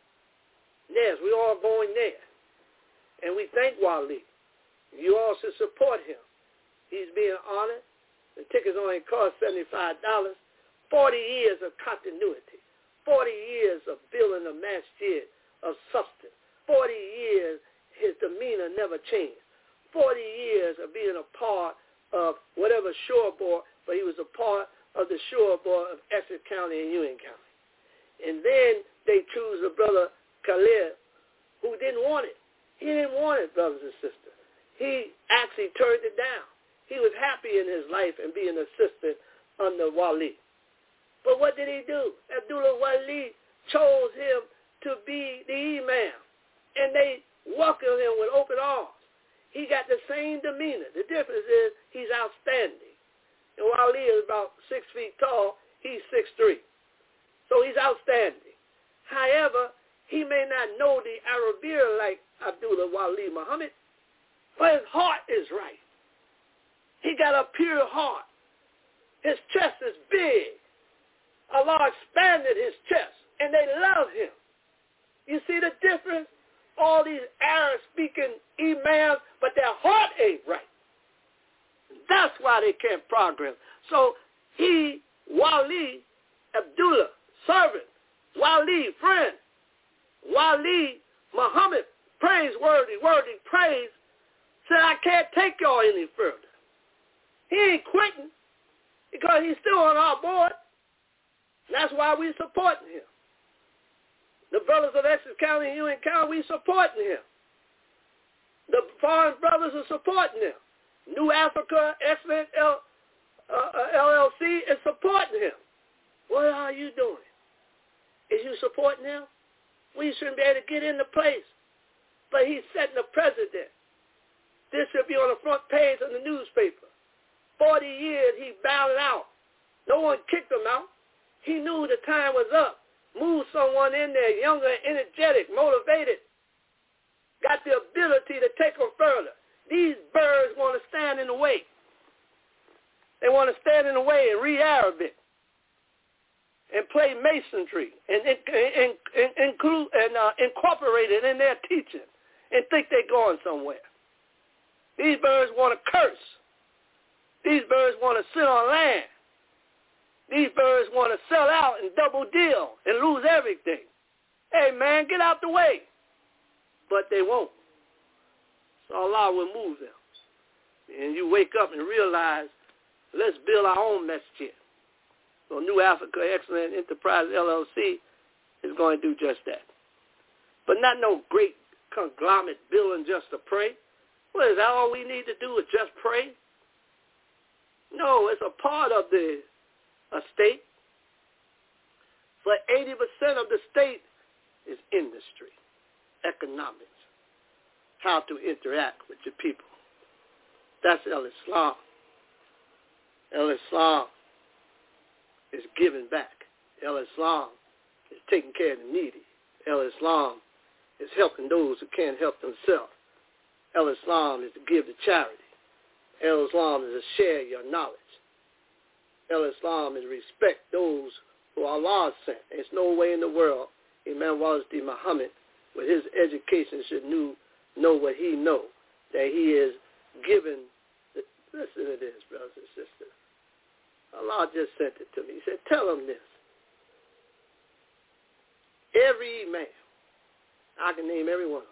Yes, we all going there. And we thank Wali. You all should support him. He's being honored. The tickets only cost seventy-five dollars. forty years of continuity. forty years of building a masjid of substance. forty years his demeanor never changed. forty years of being a part of whatever shoreboard, but he was a part of the shoreboard of Essex County and Union County. And then they choose a brother, Khalid, who didn't want it. He didn't want it, brothers and sisters. He actually turned it down. He was happy in his life and being an assistant under Wali. But what did he do? Abdullah Wali chose him to be the imam. And they welcomed him with open arms. He got the same demeanor. The difference is he's outstanding. And Wali is about six feet tall, he's six three. So he's outstanding. However, he may not know the Arabic like Abdullah Wali Muhammad, but his heart is right. He got a pure heart. His chest is big. Allah expanded his chest, and they love him. You see the difference? All these Arab-speaking imams, but their heart ain't right. That's why they can't progress. So he, Wali, Abdullah, servant, Wali, friend, Wali, Muhammad, praiseworthy, worthy praise, said, I can't take y'all any further. He ain't quitting because he's still on our board. Now That's why we supporting him. The brothers of Essex County and Union County, we supporting him. The foreign brothers are supporting him. New Africa Excellent L, uh, L L C is supporting him. What are you doing? Is you supporting him? We shouldn't be able to get into place. But he's setting a precedent. This should be on the front page of the newspaper. Forty years he bowed out. No one kicked him out. He knew the time was up. Moved someone in there, younger, energetic, motivated. Got the ability to take them further. These birds want to stand in the way. They want to stand in the way and read Arabic and play masonry and, and, and, and, include, and uh, incorporate it in their teaching and think they're going somewhere. These birds want to curse. These birds want to sit on land. These birds want to sell out and double deal and lose everything. Hey, man, get out the way. But they won't. So Allah will move them. And you wake up and realize, let's build our own masjid. So New Africa Excellent Enterprise L L C is going to do just that. But not no great conglomerate building just to pray. What is that all we need to do is just pray? No, it's a part of the estate. But eighty percent of the state is industry, economics, how to interact with your people. That's El-Islam. El-Islam is giving back. El-Islam is taking care of the needy. El-Islam is helping those who can't help themselves. El-Islam is to give to charity. El-Islam is to share your knowledge. El-Islam is to respect those who Allah sent. There's no way in the world Imam Wallace D. Muhammad, with his education, should knew, know what he know, that he is given. The, listen to this, brothers and sisters. Allah just sent it to me. He said, tell them this. Every Imam, I can name every one of them,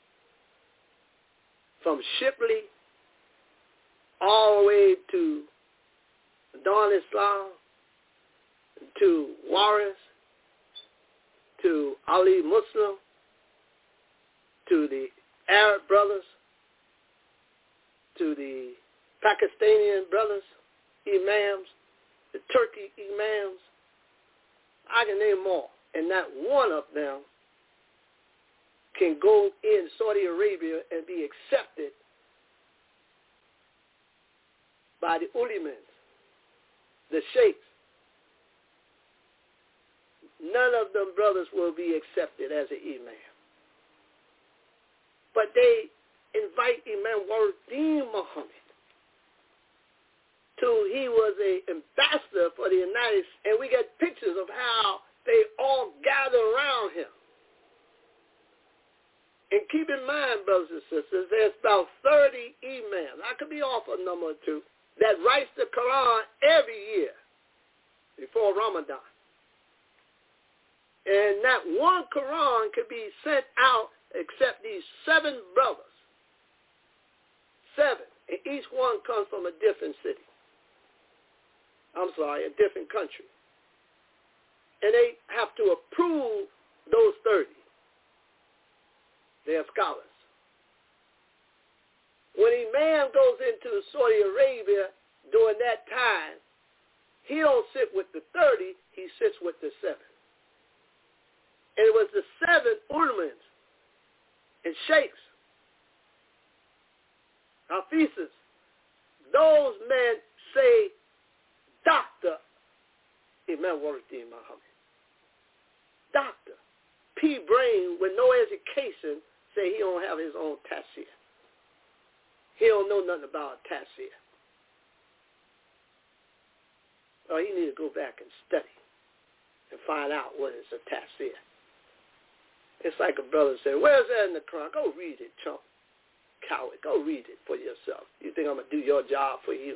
from Shipley all the way to Dawn Islam, to Waris, to Ali Muslim, to the Arab brothers, to the Pakistani brothers, imams, the Turkey imams. I can name them all. And not one of them can go in Saudi Arabia and be accepted by the ulamans, the sheikhs. None of them brothers will be accepted as an imam. But they invite Imam Waruddin Muhammad to, he was an ambassador for the United States, and we get pictures of how they all gather around him. And keep in mind, brothers and sisters, there's about thirty imams, I could be off a number or two, that writes the Quran every year before Ramadan. And not one Quran could be sent out except these seven brothers. Seven. And each one comes from a different city. I'm sorry, a different country. And they have to approve those thirty. They are scholars. When a man goes into Saudi Arabia during that time, he don't sit with the thirty, he sits with the seven. And it was the seven ulamans and sheikhs, Hafizus. Those men say, Doctor Imam Waruddin Muhammad. Doctor. P. Brain with no education say he don't have his own tafsir. He don't know nothing about tafsir. Oh, he need to go back and study and find out what is a tafsir. It's like a brother said, where's that in the Quran? Go read it, chump. Coward. Go read it for yourself. You think I'm going to do your job for you?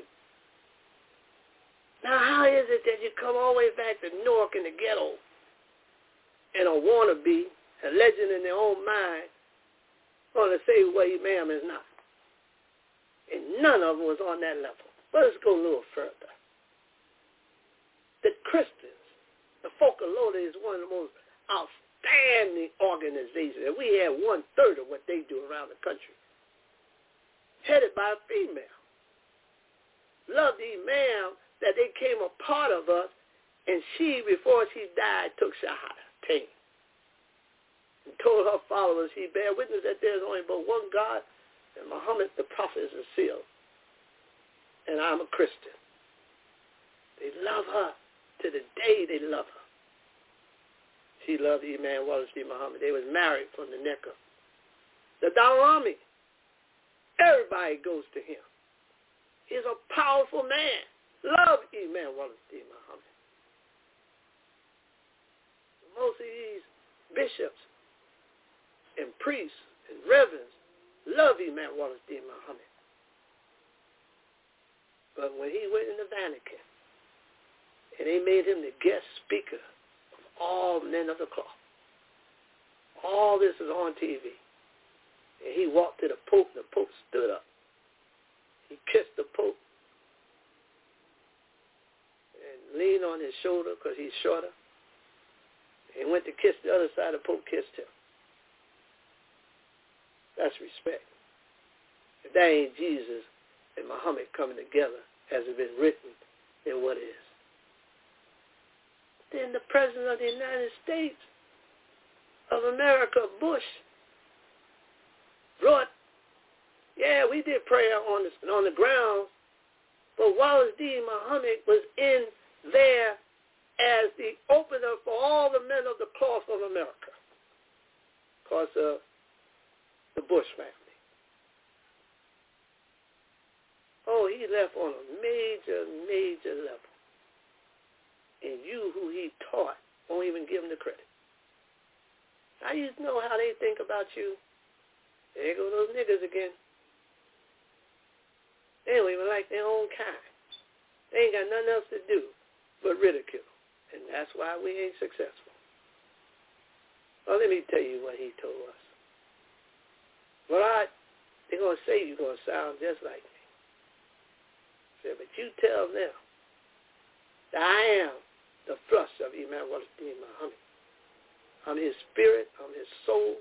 Now, how is it that you come all the way back to Newark in the ghetto and a wannabe, a legend in their own mind, going to say what Imam is not? And none of them was on that level. But let's go a little further. The Christians, the Focalola is one of the most outstanding organizations, and we have one-third of what they do around the country, headed by a female. Love the imam that they came a part of us, and she, before she died, took Shahada, Taim, and told her followers, she bear witness that there is only but one God, and Muhammad the Prophet is a seal, and I'm a Christian. They love her to the day they love her. She loved Imam Wallace D. Muhammad. They was married from the neck up. The Dalai, everybody goes to him. He's a powerful man. Love Imam Wallace D. Muhammad. Most of these bishops and priests and reverends love Imam Wallace D. Muhammad. But when he went in the Vatican, and they made him the guest speaker of all men of the cloth, all this is on T V. And he walked to the Pope, and the Pope stood up. He kissed the Pope and leaned on his shoulder because he's shorter. And went to kiss the other side. The Pope kissed him. That's respect. If that ain't Jesus and Muhammad coming together, as it been written, then what is? Then the President of the United States of America, Bush, brought, yeah, we did prayer on the, on the ground, but Wallace D. Muhammad was in there as the opener for all the men of the cloth of America because of the Bush family. Oh, he left on a major, major level. And you, who he taught, won't even give him the credit. Now you know how they think about you. There go those niggas again. They don't even like their own kind. They ain't got nothing else to do but ridicule. And that's why we ain't successful. Well, let me tell you what he told us. Well, I, they're going to say you're going to sound just like me. Said, but you tell them that I am the flesh of Imam Wallace D. Muhammad. I'm his spirit. I'm his soul.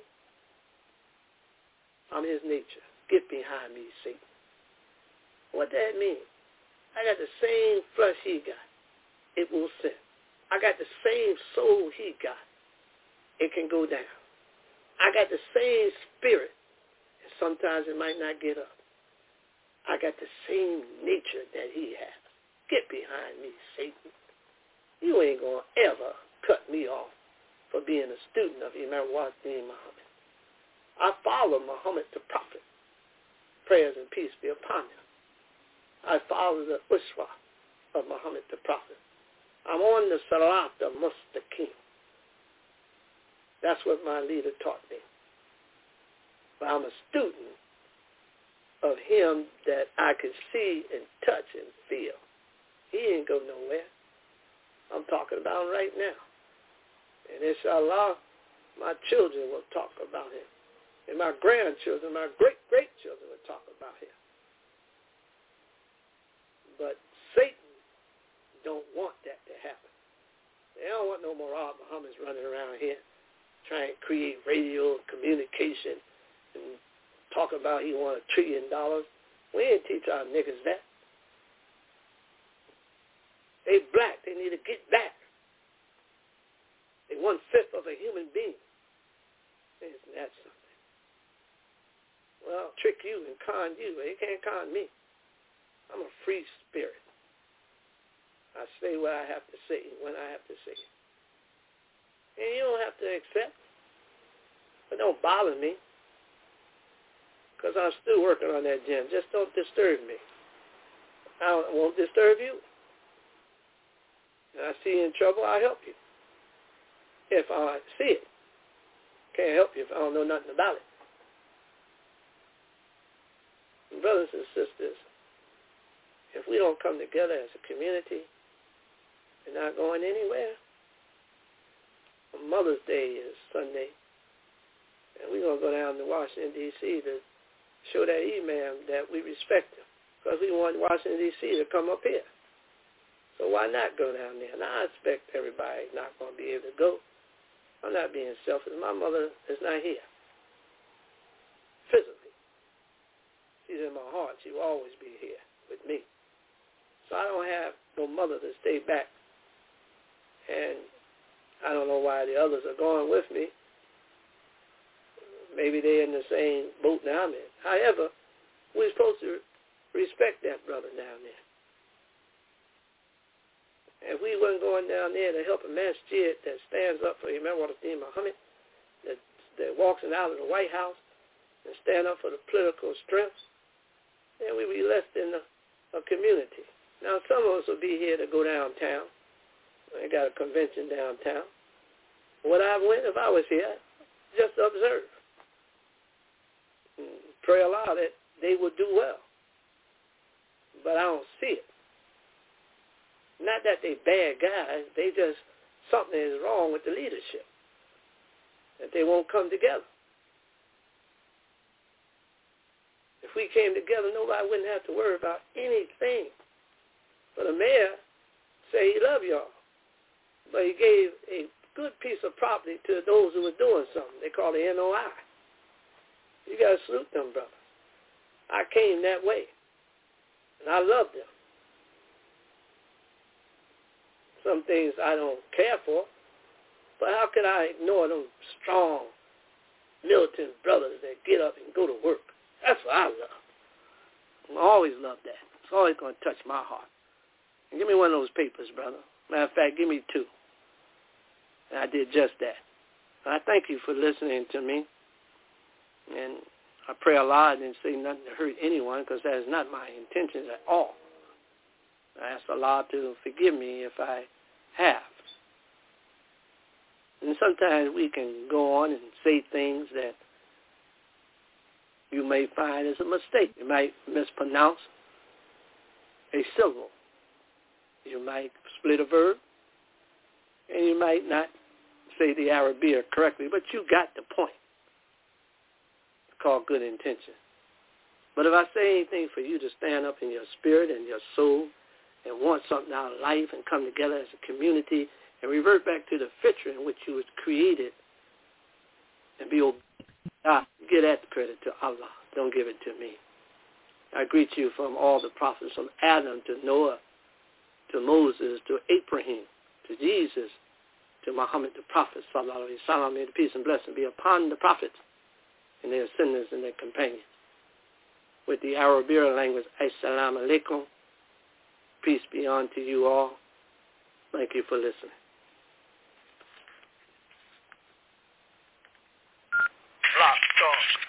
I'm his nature. Get behind me, Satan. What that mean? I got the same flesh he got. It will sin. I got the same soul he got. It can go down. I got the same spirit. And sometimes it might not get up. I got the same nature that he has. Get behind me, Satan. You ain't going to ever cut me off for being a student of Imam Wallace D. Muhammad. I follow Muhammad the Prophet. Prayers and peace be upon him. I follow the Uswa of Muhammad the Prophet. I'm on the Salat al-Mustaqim. That's what my leader taught me. But I'm a student of him that I can see and touch and feel. He ain't go nowhere. I'm talking about him right now. And inshallah, my children will talk about him. And my grandchildren, my great-great-children will talk about him. But Satan don't want that to happen. They don't want no more Muhammad's running around here trying to create radio communication and talk about he want a trillion dollars. We ain't teach our niggas that. They black. They need to get back. They one-fifth of a human being. Isn't that something? Well, trick you and con you. They can't con me. I'm a free spirit. I say what I have to say when I have to say it. And you don't have to accept. But don't bother me. Because I'm still working on that gym. Just don't disturb me. I won't disturb you. And I see you in trouble, I'll help you. If I see it. Can't help you if I don't know nothing about it. And brothers and sisters, if we don't come together as a community, we're not going anywhere. Mother's Day is Sunday, and we're going to go down to Washington, D C to show that imam that we respect him, because we want Washington, D C to come up here. So why not go down there? Now, I expect everybody's not going to be able to go. I'm not being selfish. My mother is not here physically. She's in my heart. She will always be here with me. So I don't have no mother to stay back. And I don't know why the others are going with me. Maybe they're in the same boat that I'm in. However, we're supposed to respect that brother down there. If we wasn't going down there to help a masjid that stands up for Imam Wahdin Muhammad, that, that walks out of the White House and stand up for the political strength, then we'd be less than a, a community. Now, some of us will be here to go downtown. They got a convention downtown. Would I went if I was here? Just observe. And pray Allah that they would do well. But I don't see it. Not that they bad guys. They just, something is wrong with the leadership. That they won't come together. If we came together, nobody wouldn't have to worry about anything. But the mayor say he love y'all. But he gave a good piece of property to those who were doing something. They call it N O I. You got to salute them, brother. I came that way. And I love them. Some things I don't care for, but how could I ignore them strong, militant brothers that get up and go to work? That's what I love. I always love that. It's always going to touch my heart. And give me one of those papers, brother. Matter of fact, give me two. And I did just that. And I thank you for listening to me. And I pray Allah I didn't say nothing to hurt anyone, because that is not my intentions at all. I ask Allah to forgive me if I have. And sometimes we can go on and say things that you may find as a mistake. You might mispronounce a syllable. You might split a verb, and you might not say the Arabic correctly, but you got the point. It's called good intention. But if I say anything for you to stand up in your spirit and your soul and want something out of life and come together as a community and revert back to the fitra in which you was created and be obedient, ah, give that credit to Allah. Don't give it to me. I greet you from all the prophets, from Adam to Noah, to Moses, to Abraham, to Jesus, to Muhammad the Prophet, sallallahu alaihi wasallam. May the peace and blessing be upon the prophets and their descendants and their companions. With the Arabic language, Assalamu alaikum. Peace be unto you all. Thank you for listening. Locked on.